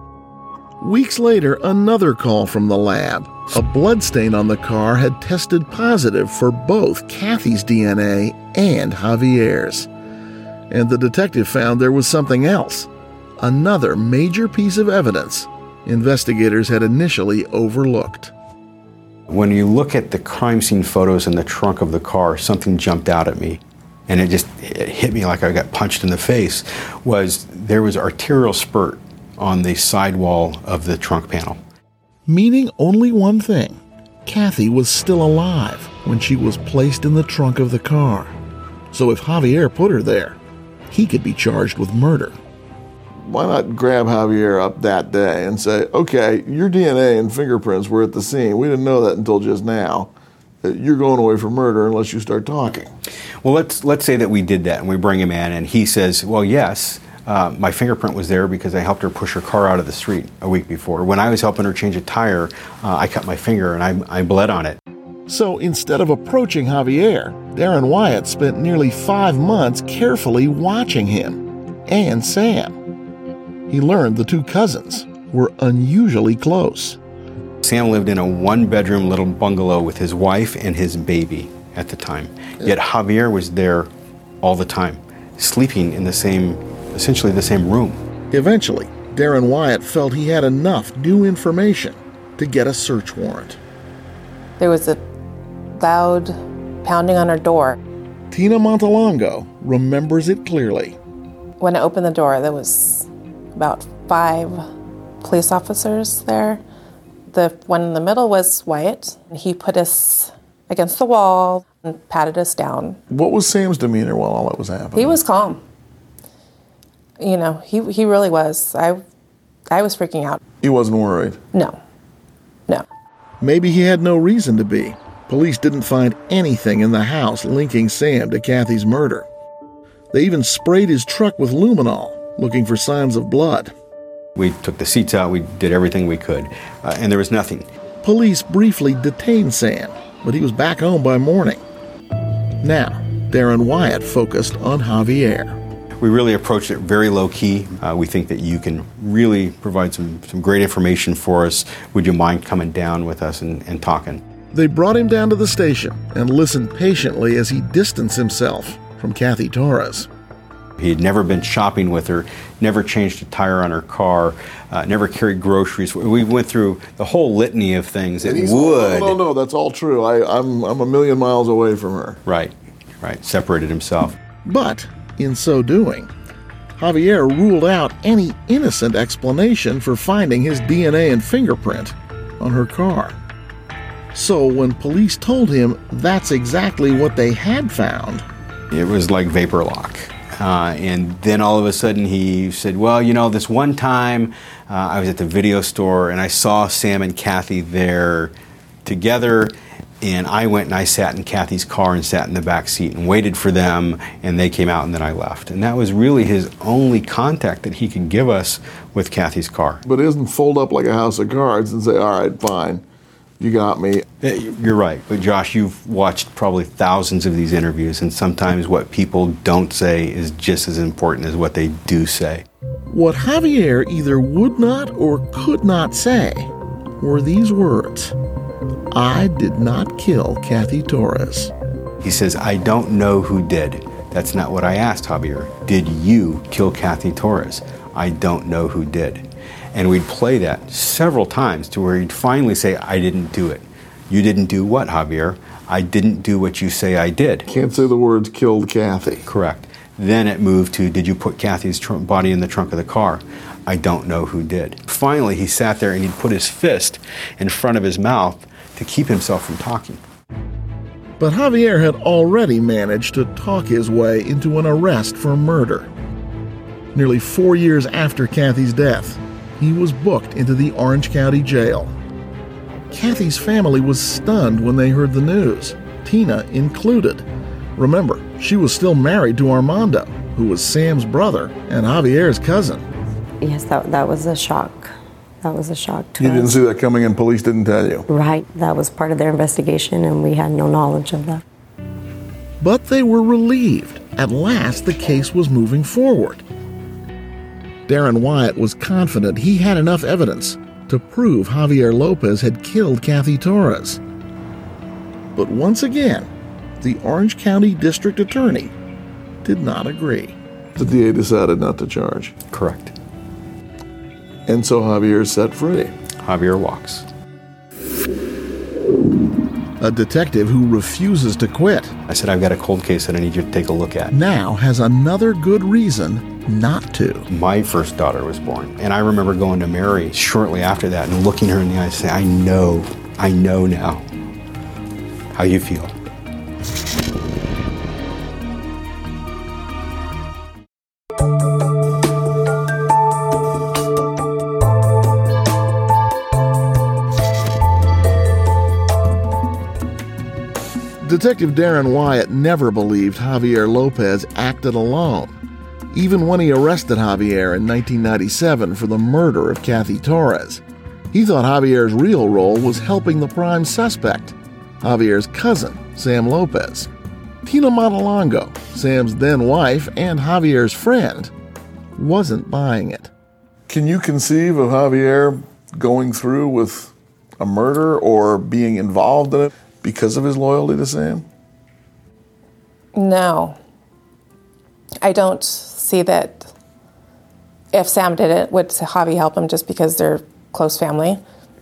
Weeks later, another call from the lab. A bloodstain on the car had tested positive for both Kathy's D N A and Javier's. And the detective found there was something else. Another major piece of evidence investigators had initially overlooked. When you look at the crime scene photos in the trunk of the car, something jumped out at me. And it just it hit me like I got punched in the face, was there was arterial spurt on the sidewall of the trunk panel. Meaning only one thing. Kathy was still alive when she was placed in the trunk of the car. So if Javier put her there, he could be charged with murder. Why not grab Javier up that day and say, okay, your D N A and fingerprints were at the scene. We didn't know that until just now. You're going away for murder unless you start talking. Well, let's let's say that we did that and we bring him in and he says, well, yes, uh, my fingerprint was there because I helped her push her car out of the street a week before. When I was helping her change a tire, uh, I cut my finger and I, I bled on it. So instead of approaching Javier, Darren Wyatt spent nearly five months carefully watching him and Sam. He learned the two cousins were unusually close. Sam lived in a one-bedroom little bungalow with his wife and his baby at the time. Yet Javier was there all the time, sleeping in the same, essentially the same room. Eventually, Darren Wyatt felt he had enough new information to get a search warrant. There was a loud pounding on her door. Tina Montalongo remembers it clearly. When I opened the door, there was about five police officers there. The one in the middle was Wyatt. He put us against the wall and patted us down. What was Sam's demeanor while all that was happening? He was calm. You know, he he really was. I I was freaking out. He wasn't worried? No. No. Maybe he had no reason to be. Police didn't find anything in the house linking Sam to Kathy's murder. They even sprayed his truck with luminol, looking for signs of blood. We took the seats out, we did everything we could, uh, and there was nothing. Police briefly detained Sam, but he was back home by morning. Now, Darren Wyatt focused on Javier. We really approached it very low-key. Uh, we think that you can really provide some, some great information for us. Would you mind coming down with us and, and talking? They brought him down to the station and listened patiently as he distanced himself from Kathy Torres. He had never been shopping with her, never changed a tire on her car, uh, never carried groceries. We went through the whole litany of things that would... No, no, no, that's all true. I, I'm, I'm a million miles away from her. Right, right, separated himself. But in so doing, Javier ruled out any innocent explanation for finding his D N A and fingerprint on her car. So when police told him that's exactly what they had found... It was like vapor lock. Uh, and then all of a sudden he said, well, you know, this one time uh, I was at the video store and I saw Sam and Kathy there together, and I went and I sat in Kathy's car and sat in the back seat and waited for them, and they came out and then I left. And that was really his only contact that he could give us with Kathy's car. But it isn't fold up like a house of cards and say, all right, fine. You got me. You're right. But Josh, you've watched probably thousands of these interviews, and sometimes what people don't say is just as important as what they do say. What Javier either would not or could not say were these words: I did not kill Kathy Torres. He says, I don't know who did. That's not what I asked, Javier. Did you kill Kathy Torres? I don't know who did. And we'd play that several times to where he'd finally say, I didn't do it. You didn't do what, Javier? I didn't do what you say I did. Can't say the words killed Kathy. Correct. Then it moved to, did you put Kathy's tr- body in the trunk of the car? I don't know who did. Finally, he sat there and he'd put his fist in front of his mouth to keep himself from talking. But Javier had already managed to talk his way into an arrest for murder. Nearly four years after Kathy's death, he was booked into the Orange County Jail. Kathy's family was stunned when they heard the news, Tina included. Remember, she was still married to Armando, who was Sam's brother and Javier's cousin. Yes, that, that was a shock. That was a shock to You us. didn't see that coming and police didn't tell you? Right. That was part of their investigation, and we had no knowledge of that. But they were relieved. At last, the case was moving forward. Darren Wyatt was confident he had enough evidence to prove Javier Lopez had killed Kathy Torres. But once again, the Orange County District Attorney did not agree. The D A decided not to charge. Correct. And so Javier is set free. Javier walks. A detective who refuses to quit. I said, I've got a cold case that I need you to take a look at. Now has another good reason not to. My first daughter was born, and I remember going to Mary shortly after that and looking her in the eyes and saying, I know, I know now how you feel. Detective Darren Wyatt never believed Javier Lopez acted alone, even when he arrested Javier in nineteen ninety-seven for the murder of Kathy Torres. He thought Javier's real role was helping the prime suspect, Javier's cousin, Sam Lopez. Tina Montalongo, Sam's then wife and Javier's friend, wasn't buying it. Can you conceive of Javier going through with a murder or being involved in it because of his loyalty to Sam? No. I don't see that if Sam did it, would Javi help him just because they're close family?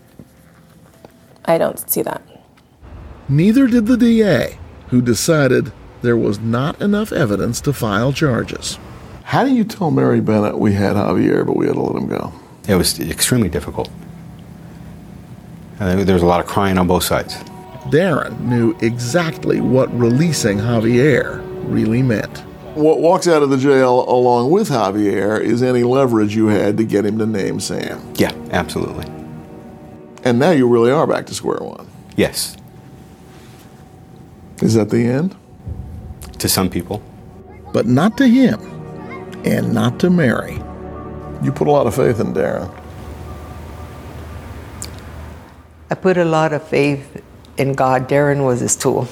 I don't see that. Neither did the D A, who decided there was not enough evidence to file charges. How do you tell Mary Bennett we had Javier, but we had to let him go? It was extremely difficult. Uh, there was a lot of crying on both sides. Darren knew exactly what releasing Javier really meant. What walks out of the jail along with Javier is any leverage you had to get him to name Sam. Yeah, absolutely. And now you really are back to square one. Yes. Is that the end? To some people. But not to him, and not to Mary. You put a lot of faith in Darren. I put a lot of faith in God. Darren was his tool.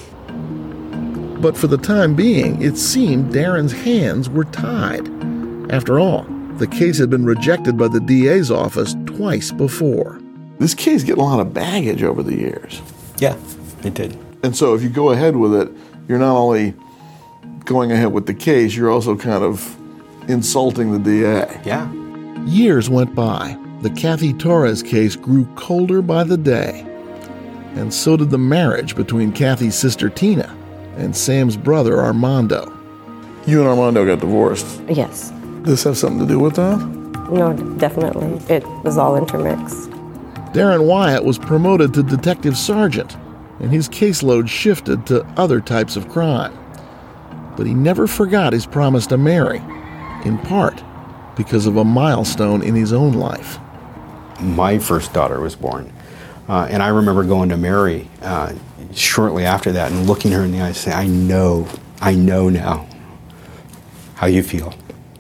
But for the time being, it seemed Darren's hands were tied. After all, the case had been rejected by the D A's office twice before. This case get a lot of baggage over the years. Yeah, it did. And so if you go ahead with it, you're not only going ahead with the case, you're also kind of insulting the D A. Yeah. Years went by. The Kathy Torres case grew colder by the day. And so did the marriage between Kathy's sister Tina and Sam's brother Armando. You and Armando got divorced. Yes. Does this have something to do with that? No, definitely. It was all intermixed. Darren Wyatt was promoted to detective sergeant, and his caseload shifted to other types of crime. But he never forgot his promise to Mary, in part because of a milestone in his own life. My first daughter was born, uh, and I remember going to Mary uh, shortly after that and looking her in the eyes and saying, I know, I know now how you feel.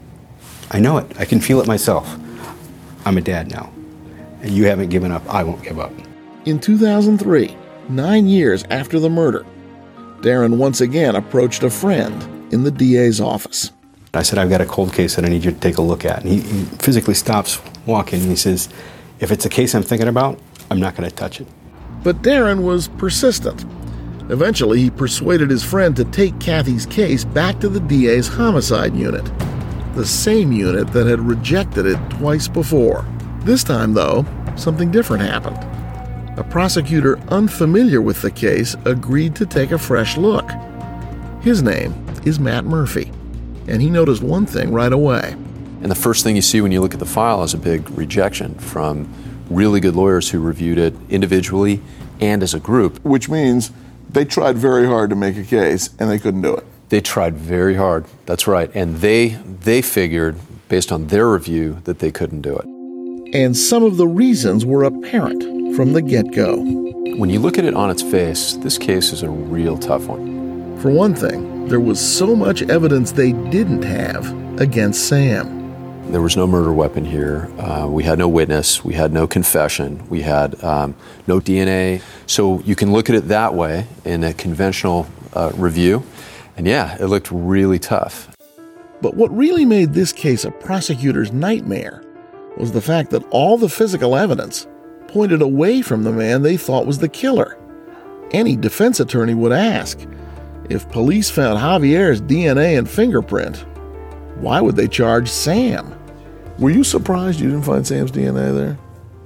I know it. I can feel it myself. I'm a dad now. And you haven't given up. I won't give up. In two thousand three, nine years after the murder, Darren once again approached a friend in the D A's office. I said, I've got a cold case that I need you to take a look at. And he, he physically stops walking and he says, if it's a case I'm thinking about, I'm not going to touch it. But Darren was persistent. Eventually, he persuaded his friend to take Kathy's case back to the D A's homicide unit, the same unit that had rejected it twice before. This time, though, something different happened. A prosecutor unfamiliar with the case agreed to take a fresh look. His name is Matt Murphy, and he noticed one thing right away. And the first thing you see when you look at the file is a big rejection from really good lawyers who reviewed it individually and as a group. Which means they tried very hard to make a case, and they couldn't do it. They tried very hard, that's right. And they they figured, based on their review, that they couldn't do it. And some of the reasons were apparent from the get-go. When you look at it on its face, this case is a real tough one. For one thing, there was so much evidence they didn't have against Sam. There was no murder weapon here. Uh, we had no witness. We had no confession. We had um, no D N A. So you can look at it that way in a conventional uh, review. And yeah, it looked really tough. But what really made this case a prosecutor's nightmare was the fact that all the physical evidence pointed away from the man they thought was the killer. Any defense attorney would ask, if police found Javier's D N A and fingerprint, why would they charge Sam? Were you surprised you didn't find Sam's D N A there?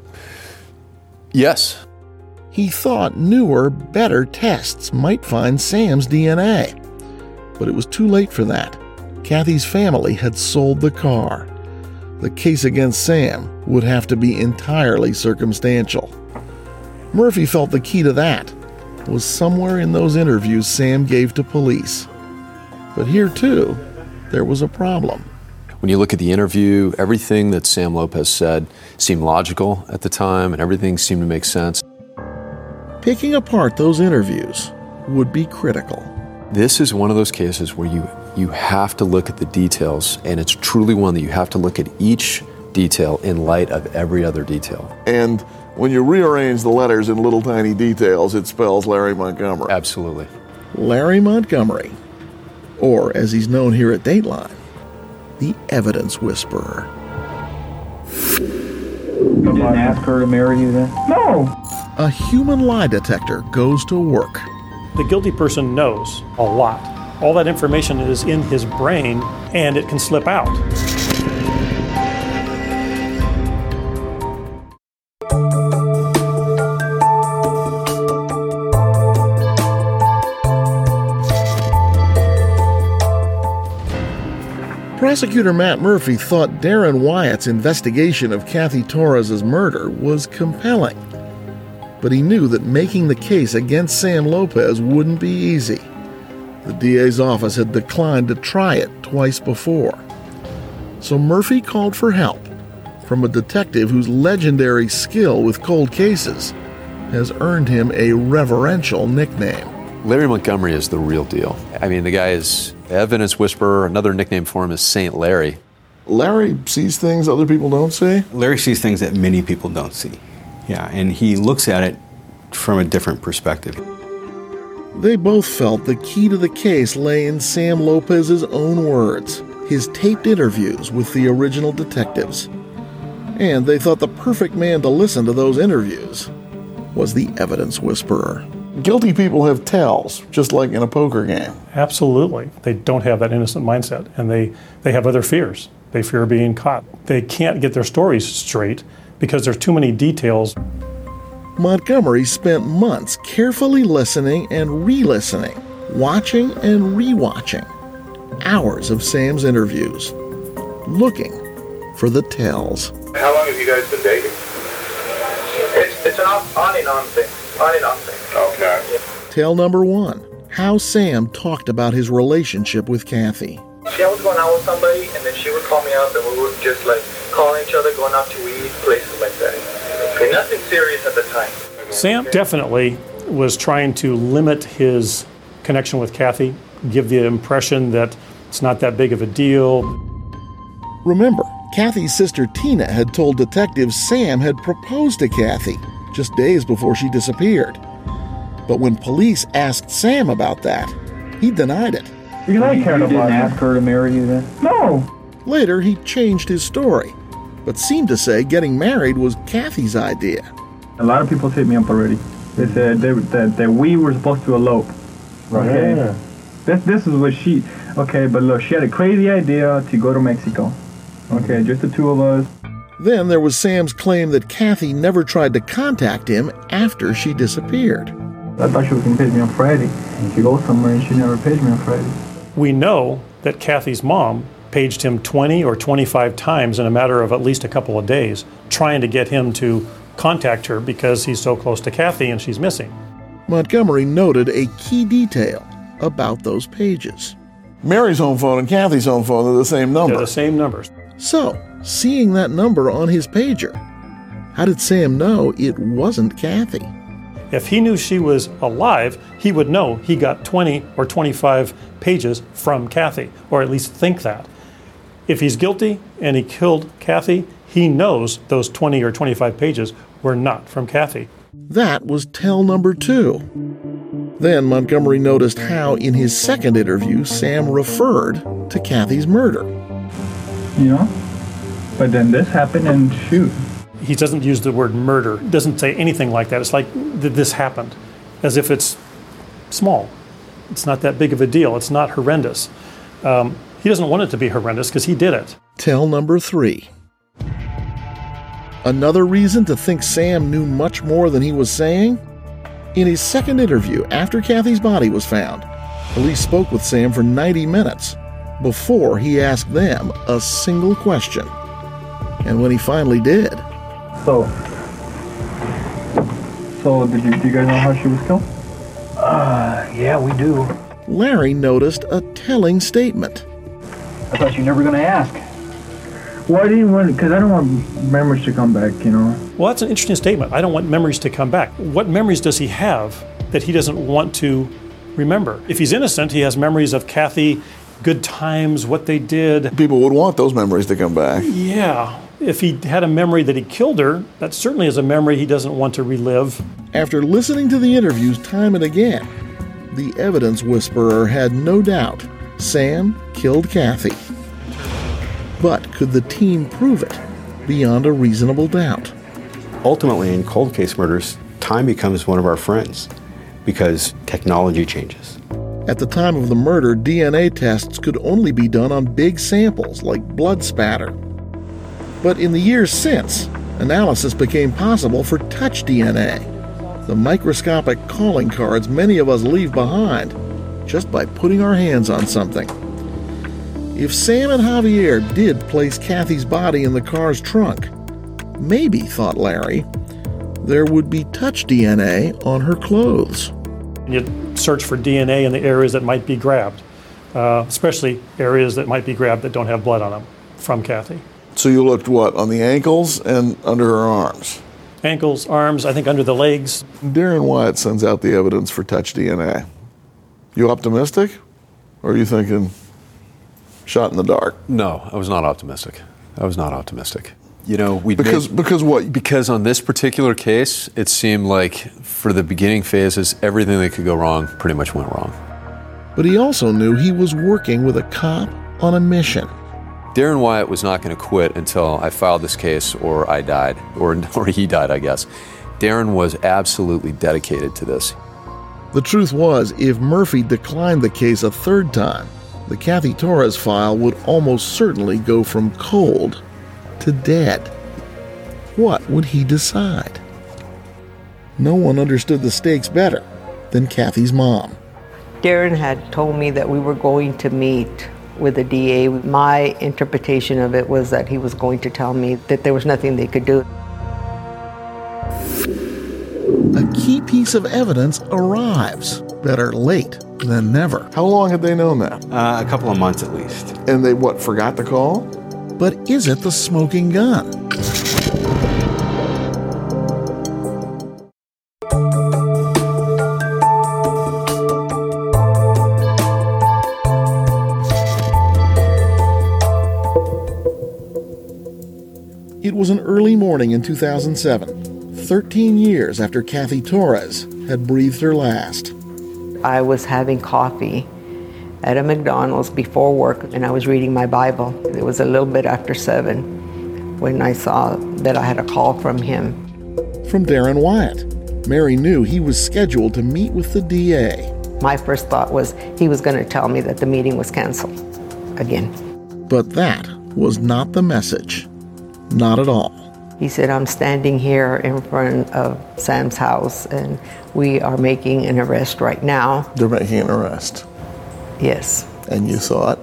Yes. He thought newer, better tests might find Sam's D N A. But it was too late for that. Kathy's family had sold the car. The case against Sam would have to be entirely circumstantial. Murphy felt the key to that was somewhere in those interviews Sam gave to police. But here, too, there was a problem. When you look at the interview, everything that Sam Lopez said seemed logical at the time, and everything seemed to make sense. Picking apart those interviews would be critical. This is one of those cases where you, you have to look at the details, and it's truly one that you have to look at each detail in light of every other detail. And when you rearrange the letters in little tiny details, it spells Larry Montgomery. Absolutely. Larry Montgomery, or as he's known here at Dateline, the Evidence Whisperer. You didn't ask her to marry you then? No. a human lie detector goes to work. The guilty person knows a lot. All that information is in his brain, and it can slip out. Prosecutor Matt Murphy thought Darren Wyatt's investigation of Kathy Torres' murder was compelling. But he knew that making the case against Sam Lopez wouldn't be easy. The D A's office had declined to try it twice before. So Murphy called for help from a detective whose legendary skill with cold cases has earned him a reverential nickname. Larry Montgomery is the real deal. I mean, the guy is evidence whisperer. Another nickname for him is Saint Larry. Larry sees things other people don't see? Larry sees things that many people don't see. Yeah, and he looks at it from a different perspective. They both felt the key to the case lay in Sam Lopez's own words, his taped interviews with the original detectives. And they thought the perfect man to listen to those interviews was the evidence whisperer. Guilty people have tells, just like in a poker game. Absolutely. They don't have that innocent mindset, and they, they have other fears. They fear being caught. They can't get their stories straight because there's too many details. Montgomery spent months carefully listening and re-listening, watching and re-watching hours of Sam's interviews, looking for the tells. How long have you guys been dating? It's, it's an off, on and on thing. On and on thing. Okay. Yeah. Tell number one, how Sam talked about his relationship with Kathy. She was going out with somebody, and then she would call me up, and we would just like calling each other, going out to eat, places like that. Okay, nothing serious at the time. Sam definitely was trying to limit his connection with Kathy, give the impression that it's not that big of a deal. Remember, Kathy's sister Tina had told detectives Sam had proposed to Kathy just days before she disappeared. But when police asked Sam about that, he denied it. Because I cared about You didn't her. ask her to marry you then? No. Later, he changed his story, but seemed to say getting married was Kathy's idea. A lot of people hit me up already. They said they, that, that we were supposed to elope. Right. Okay. Yeah. This, this is what she... Okay, but look, she had a crazy idea to go to Mexico. Okay, just the two of us. Then there was Sam's claim that Kathy never tried to contact him after she disappeared. I thought she was going to page me on Friday. And she goes somewhere and she never paged me on Friday. We know that Kathy's mom paged him twenty or twenty-five times in a matter of at least a couple of days, trying to get him to contact her because he's so close to Kathy and she's missing. Montgomery noted a key detail about those pages. Mary's home phone and Kathy's home phone are the same number. They're the same numbers. So, seeing that number on his pager, how did Sam know it wasn't Kathy? If he knew she was alive, he would know he got twenty or twenty-five pages from Kathy, or at least think that. If he's guilty and he killed Kathy, he knows those twenty or twenty-five pages were not from Kathy. That was tell number two. Then Montgomery noticed how, in his second interview, Sam referred to Kathy's murder. You know? But then this happened and shoot. He doesn't use the word murder, doesn't say anything like that. It's like th- this happened, as if it's small. It's not that big of a deal. It's not horrendous. Um, he doesn't want it to be horrendous because he did it. Tell number three. Another reason to think Sam knew much more than he was saying? In his second interview after Kathy's body was found, police spoke with Sam for ninety minutes before he asked them a single question. And when he finally did... So, so did you, do you guys know how she was killed? Uh, yeah, we do. Larry noticed a telling statement. I thought you were never going to ask. Well, I didn't want, because I don't want memories to come back, you know. Well, that's an interesting statement. I don't want memories to come back. What memories does he have that he doesn't want to remember? If he's innocent, he has memories of Kathy, good times, what they did. People would want those memories to come back. Yeah. If he had a memory that he killed her, that certainly is a memory he doesn't want to relive. After listening to the interviews time and again, the evidence whisperer had no doubt Sam killed Kathy. But could the team prove it beyond a reasonable doubt? Ultimately, in cold case murders, time becomes one of our friends because technology changes. At the time of the murder, D N A tests could only be done on big samples like blood spatter. But in the years since, analysis became possible for touch D N A, the microscopic calling cards many of us leave behind just by putting our hands on something. If Sam and Javier did place Kathy's body in the car's trunk, maybe, thought Larry, there would be touch D N A on her clothes. You search for D N A in the areas that might be grabbed, uh, especially areas that might be grabbed that don't have blood on them from Kathy. So you looked, what, on the ankles and under her arms? Ankles, arms, I think under the legs. Darren Wyatt sends out the evidence for touch D N A. You optimistic? Or are you thinking shot in the dark? No, I was not optimistic. I was not optimistic. You know, we because made, because what? Because on this particular case, it seemed like for the beginning phases, everything that could go wrong pretty much went wrong. But he also knew he was working with a cop on a mission. Darren Wyatt was not going to quit until I filed this case or I died, or, or he died, I guess. Darren was absolutely dedicated to this. The truth was, if Murphy declined the case a third time, the Kathy Torres file would almost certainly go from cold to dead. What would he decide? No one understood the stakes better than Kathy's mom. Darren had told me that we were going to meet with the D A. My interpretation of it was that he was going to tell me that there was nothing they could do. A key piece of evidence arrives. Better late than never. How long had they known that? Uh, a couple of months at least. And they, what, forgot the call? But is it the smoking gun? It was an early morning in two thousand seven, thirteen years after Kathy Torres had breathed her last. I was having coffee at a McDonald's before work, and I was reading my Bible. It was a little bit after seven when I saw that I had a call from him. From Darren Wyatt. Mary knew he was scheduled to meet with the D A. My first thought was he was going to tell me that the meeting was canceled again. But that was not the message. Not at all. He said, I'm standing here in front of Sam's house, and we are making an arrest right now. They're making an arrest? Yes. And you thought?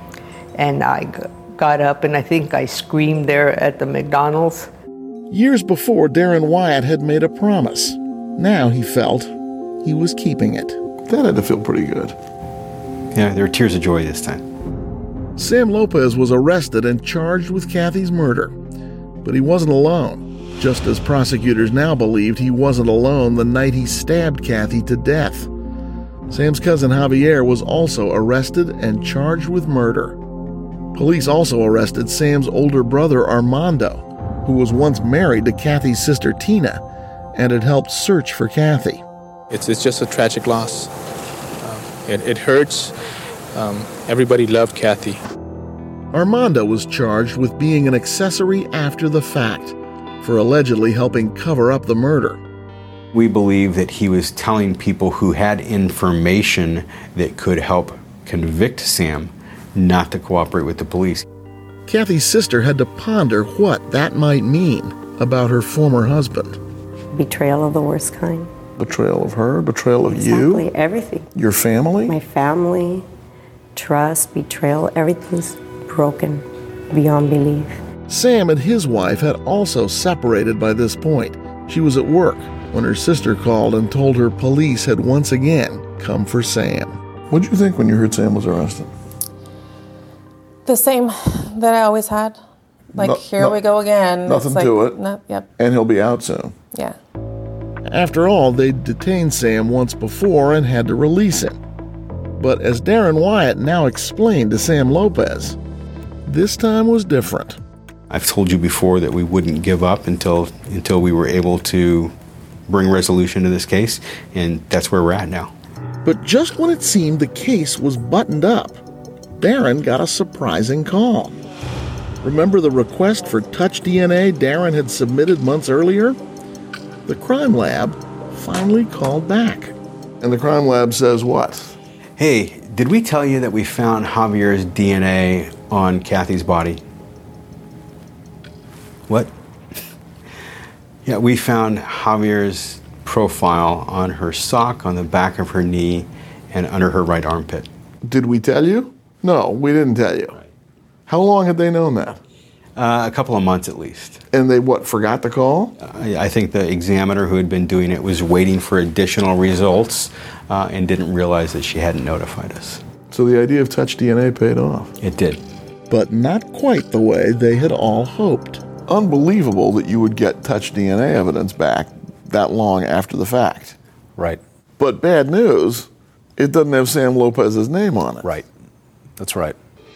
And I g- got up, and I think I screamed there at the McDonald's. Years before, Darren Wyatt had made a promise. Now he felt he was keeping it. That had to feel pretty good. Yeah, there were tears of joy this time. Sam Lopez was arrested and charged with Kathy's murder. But he wasn't alone, just as prosecutors now believed he wasn't alone the night he stabbed Kathy to death. Sam's cousin Javier was also arrested and charged with murder. Police also arrested Sam's older brother Armando, who was once married to Kathy's sister Tina and had helped search for Kathy. It's, it's just a tragic loss. Um, it, it hurts. Um, everybody loved Kathy. Armando was charged with being an accessory after the fact for allegedly helping cover up the murder. We believe that he was telling people who had information that could help convict Sam not to cooperate with the police. Kathy's sister had to ponder what that might mean about her former husband. Betrayal of the worst kind. Betrayal of her? Betrayal of exactly, you? Exactly, everything. Your family? My family, trust, betrayal, everything's broken beyond belief. Sam and his wife had also separated by this point. She was at work when her sister called and told her police had once again come for Sam. What did you think when you heard Sam was arrested? The same that I always had. Like, no, here no, we go again. Nothing like, to it. No, yep. And he'll be out soon. Yeah. After all, they'd detained Sam once before and had to release him. But as Darren Wyatt now explained to Sam Lopez, this time was different. I've told you before that we wouldn't give up until until we were able to bring resolution to this case, and that's where we're at now. But just when it seemed the case was buttoned up, Darren got a surprising call. Remember the request for touch D N A Darren had submitted months earlier? The crime lab finally called back. And the crime lab says what? Hey, did we tell you that we found Javier's D N A on Kathy's body? What? Yeah, we found Javier's profile on her sock, on the back of her knee, and under her right armpit. Did we tell you? No, we didn't tell you. How long had they known that? Uh, a couple of months at least. And they, what, forgot to call? Uh, I think the examiner who had been doing it was waiting for additional results uh, and didn't realize that she hadn't notified us. So the idea of touch D N A paid off. It did. But not quite the way they had all hoped. Unbelievable that you would get touch D N A evidence back that long after the fact. Right. But bad news, it doesn't have Sam Lopez's name on it. Right. That's right.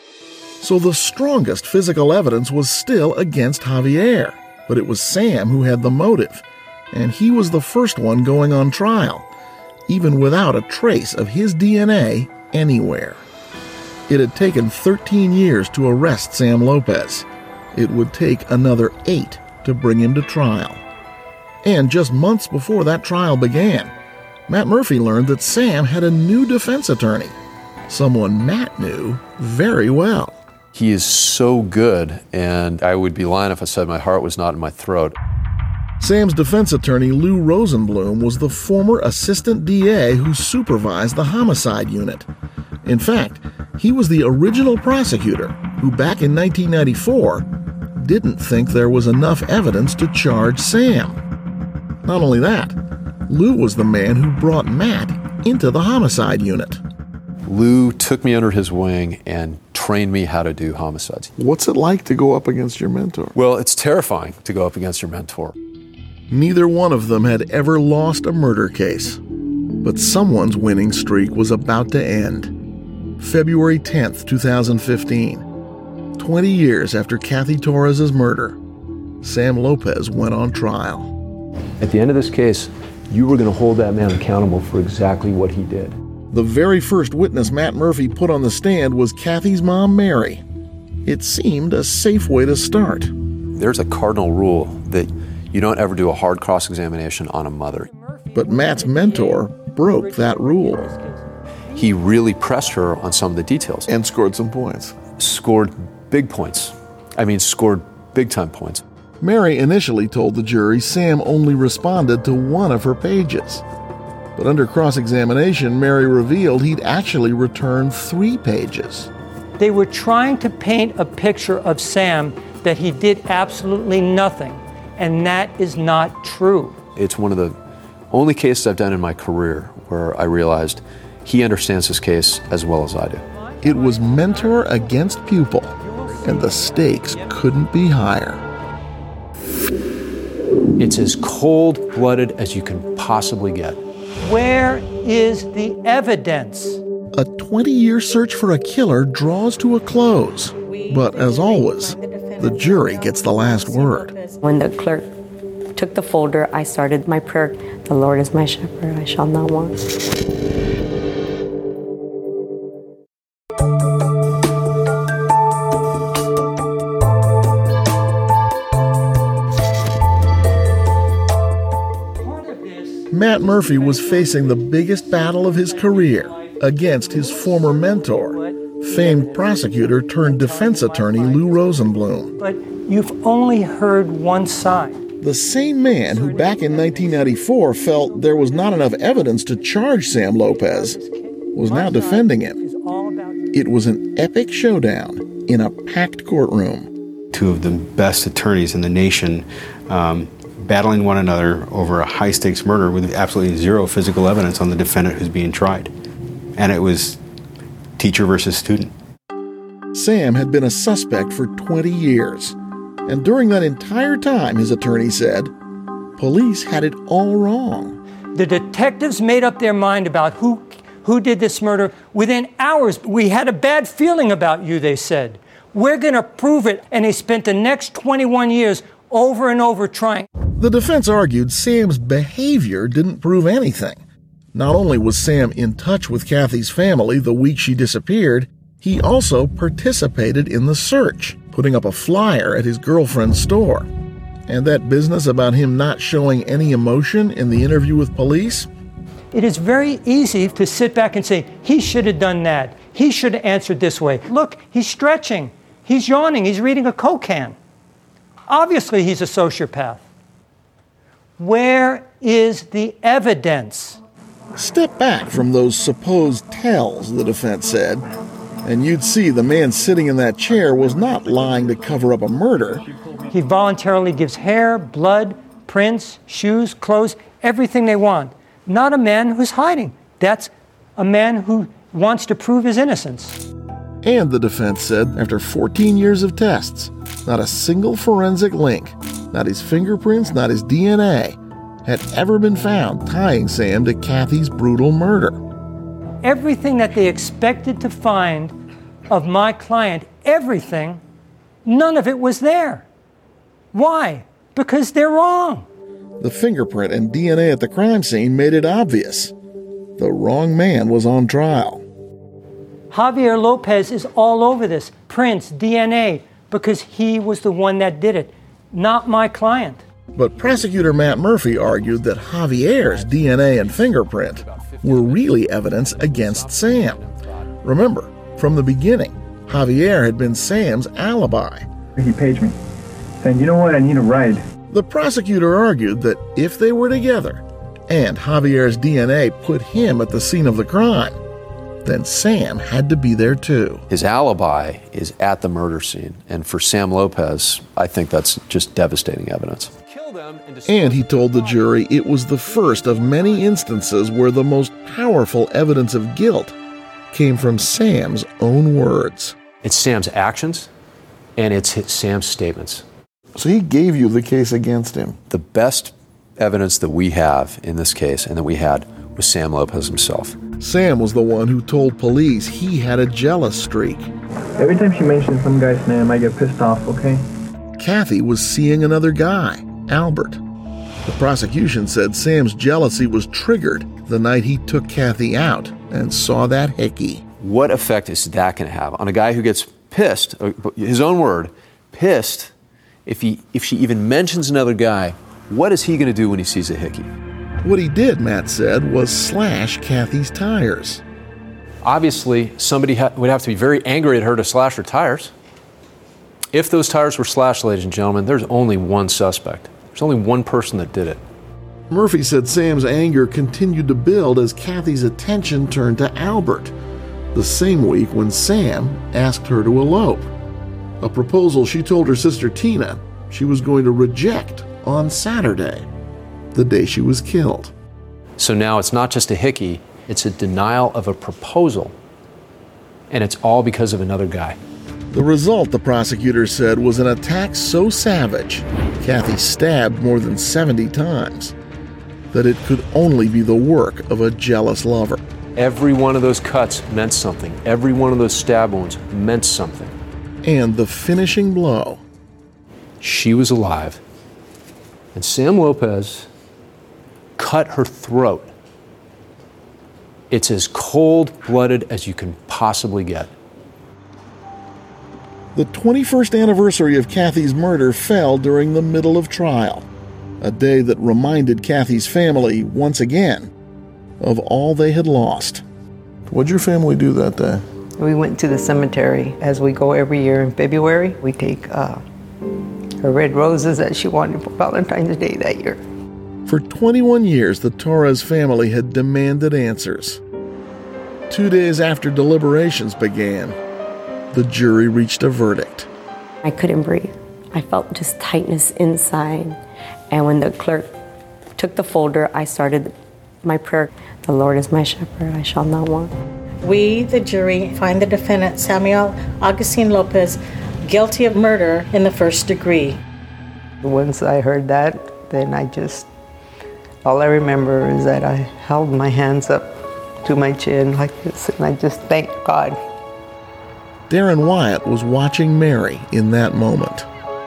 So the strongest physical evidence was still against Javier, but it was Sam who had the motive, and he was the first one going on trial, even without a trace of his D N A anywhere. It had taken thirteen years to arrest Sam Lopez. It would take another eight to bring him to trial. And just months before that trial began, Matt Murphy learned that Sam had a new defense attorney, someone Matt knew very well. He is so good, and I would be lying if I said my heart was not in my throat. Sam's defense attorney, Lou Rosenblum, was the former assistant D A who supervised the homicide unit. In fact, he was the original prosecutor who, back in nineteen ninety-four, didn't think there was enough evidence to charge Sam. Not only that, Lou was the man who brought Matt into the homicide unit. Lou took me under his wing and trained me how to do homicides. What's it like to go up against your mentor? Well, it's terrifying to go up against your mentor. Neither one of them had ever lost a murder case, but someone's winning streak was about to end. February tenth, twenty fifteen, twenty years after Kathy Torres' murder, Sam Lopez went on trial. At the end of this case, you were going to hold that man accountable for exactly what he did. The very first witness Matt Murphy put on the stand was Kathy's mom, Mary. It seemed a safe way to start. There's a cardinal rule that you don't ever do a hard cross-examination on a mother. But Matt's mentor broke that rule. He really pressed her on some of the details. And scored some points. Scored big points. I mean, scored big-time points. Mary initially told the jury Sam only responded to one of her pages. But under cross-examination, Mary revealed he'd actually returned three pages. They were trying to paint a picture of Sam that he did absolutely nothing, and that is not true. It's one of the only cases I've done in my career where I realized he understands this case as well as I do. It was mentor against pupil, and the stakes couldn't be higher. It's as cold-blooded as you can possibly get. Where is the evidence? A twenty-year search for a killer draws to a close. But as always, the jury gets the last word. When the clerk took the folder, I started my prayer, "The Lord is my shepherd, I shall not want." Matt Murphy was facing the biggest battle of his career against his former mentor, famed prosecutor turned defense attorney Lou Rosenblum. But you've only heard one side. The same man who back in nineteen ninety-four felt there was not enough evidence to charge Sam Lopez was now defending him. It was an epic showdown in a packed courtroom. Two of the best attorneys in the nation um, battling one another over a high-stakes murder with absolutely zero physical evidence on the defendant who's being tried. And it was teacher versus student. Sam had been a suspect for twenty years. And during that entire time, his attorney said, police had it all wrong. The detectives made up their mind about who, who did this murder within hours. We had a bad feeling about you, they said. We're going to prove it. And they spent the next twenty-one years over and over trying. The defense argued Sam's behavior didn't prove anything. Not only was Sam in touch with Kathy's family the week she disappeared, he also participated in the search, putting up a flyer at his girlfriend's store. And that business about him not showing any emotion in the interview with police? It is very easy to sit back and say, he should have done that. He should have answered this way. Look, he's stretching. He's yawning. He's reading a Coke can. Obviously, he's a sociopath. Where is the evidence? Step back from those supposed tells, the defense said, and you'd see the man sitting in that chair was not lying to cover up a murder. He voluntarily gives hair, blood, prints, shoes, clothes, everything they want. Not a man who's hiding. That's a man who wants to prove his innocence. And the defense said, after fourteen years of tests, not a single forensic link, not his fingerprints, not his D N A, had ever been found tying Sam to Kathy's brutal murder. Everything that they expected to find of my client, everything, none of it was there. Why? Because they're wrong. The fingerprint and D N A at the crime scene made it obvious. The wrong man was on trial. Javier Lopez is all over this. Prints, D N A, because he was the one that did it, not my client. But prosecutor Matt Murphy argued that Javier's D N A and fingerprint were really evidence against Sam. Remember, from the beginning, Javier had been Sam's alibi. He paged me, saying, you know what, I need a ride. The prosecutor argued that if they were together, and Javier's D N A put him at the scene of the crime, then Sam had to be there too. His alibi is at the murder scene, and for Sam Lopez, I think that's just devastating evidence. And he told the jury it was the first of many instances where the most powerful evidence of guilt came from Sam's own words. It's Sam's actions, and it's Sam's statements. So he gave you the case against him. The best evidence that we have in this case, and that we had, was Sam Lopez himself. Sam was the one who told police he had a jealous streak. Every time she mentions some guy's name, I get pissed off, okay? Kathy was seeing another guy, Albert. The prosecution said Sam's jealousy was triggered the night he took Kathy out and saw that hickey. What effect is that going to have on a guy who gets pissed, his own word, pissed, if he if she even mentions another guy? What is he going to do when he sees a hickey? What he did, Matt said, was slash Kathy's tires. Obviously, somebody ha- would have to be very angry at her to slash her tires. If those tires were slashed, ladies and gentlemen, there's only one suspect. There's only one person that did it. Murphy said Sam's anger continued to build as Kathy's attention turned to Albert, the same week when Sam asked her to elope, a proposal she told her sister Tina she was going to reject on Saturday, the day she was killed. So now it's not just a hickey, it's a denial of a proposal. And it's all because of another guy. The result, the prosecutor said, was an attack so savage, Kathy stabbed more than seventy times, that it could only be the work of a jealous lover. Every one of those cuts meant something. Every one of those stab wounds meant something. And the finishing blow. She was alive. And Sam Lopez cut her throat. It's as cold-blooded as you can possibly get. The twenty-first anniversary of Kathy's murder fell during the middle of trial, a day that reminded Kathy's family, once again, of all they had lost. What'd your family do that day? We went to the cemetery, as we go every year in February. We take uh, her red roses that she wanted for Valentine's Day that year. For twenty-one years, the Torres family had demanded answers. Two days after deliberations began, the jury reached a verdict. I couldn't breathe. I felt just tightness inside. And when the clerk took the folder, I started my prayer. The Lord is my shepherd, I shall not want. We, the jury, find the defendant, Samuel Augustine Lopez, guilty of murder in the first degree. Once I heard that, then I just, all I remember is that I held my hands up to my chin like this, and I just thanked God. Darren Wyatt was watching Mary in that moment.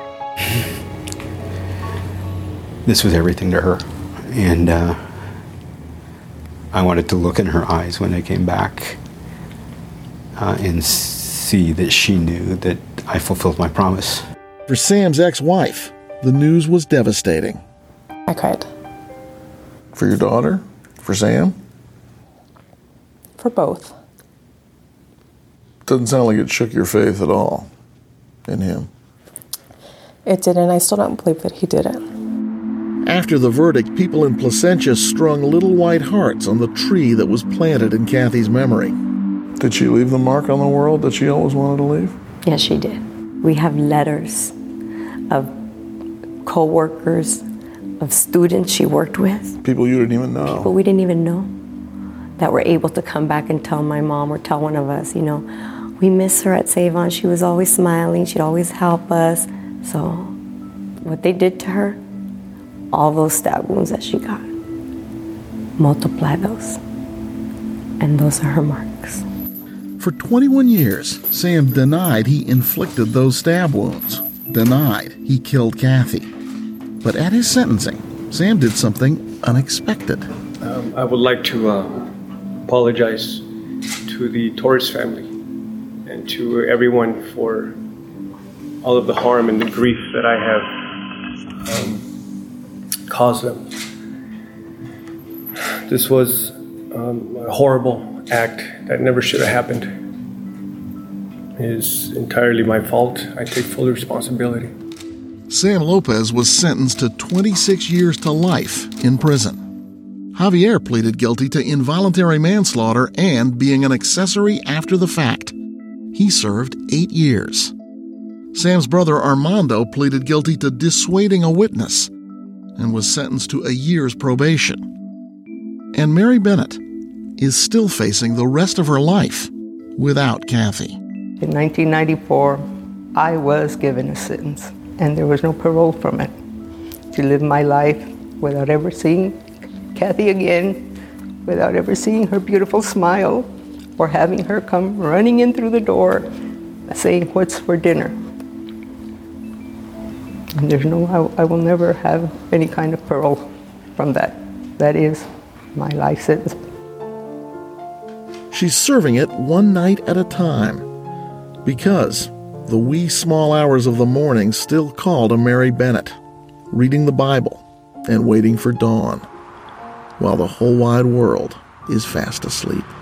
This was everything to her. And uh, I wanted to look in her eyes when I came back uh, and see that she knew that I fulfilled my promise. For Sam's ex-wife, The news was devastating. I cried. For your daughter? For Sam? For both. Doesn't sound like it shook your faith at all in him. It did, and I still don't believe that he did it. After the verdict, people in Placentia strung little white hearts on the tree that was planted in Kathy's memory. Did she leave the mark on the world that she always wanted to leave? Yes, she did. We have letters of co-workers, of students she worked with. People you didn't even know. People we didn't even know that were able to come back and tell my mom or tell one of us, you know, we miss her at Save-On. She was always smiling. She'd always help us. So what they did to her, all those stab wounds that she got, multiply those. And those are her marks. For twenty-one years, Sam denied he inflicted those stab wounds, denied he killed Kathy. But at his sentencing, Sam did something unexpected. Um, I would like to uh, apologize to the Torres family and to everyone for all of the harm and the grief that I have um, caused them. This was um, a horrible act that never should have happened. It is entirely my fault. I take full responsibility. Sam Lopez was sentenced to twenty-six years to life in prison. Javier pleaded guilty to involuntary manslaughter and being an accessory after the fact. He served eight years. Sam's brother Armando pleaded guilty to dissuading a witness and was sentenced to a year's probation. And Mary Bennett is still facing the rest of her life without Kathy. In nineteen ninety-four, I was given a sentence, and there was no parole from it. To live my life without ever seeing Kathy again, without ever seeing her beautiful smile, or having her come running in through the door saying, "What's for dinner?" And there's no, I, I will never have any kind of parole from that. That is my life sentence. She's serving it one night at a time because the wee small hours of the morning still call to Mary Bennett, reading the Bible and waiting for dawn, while the whole wide world is fast asleep.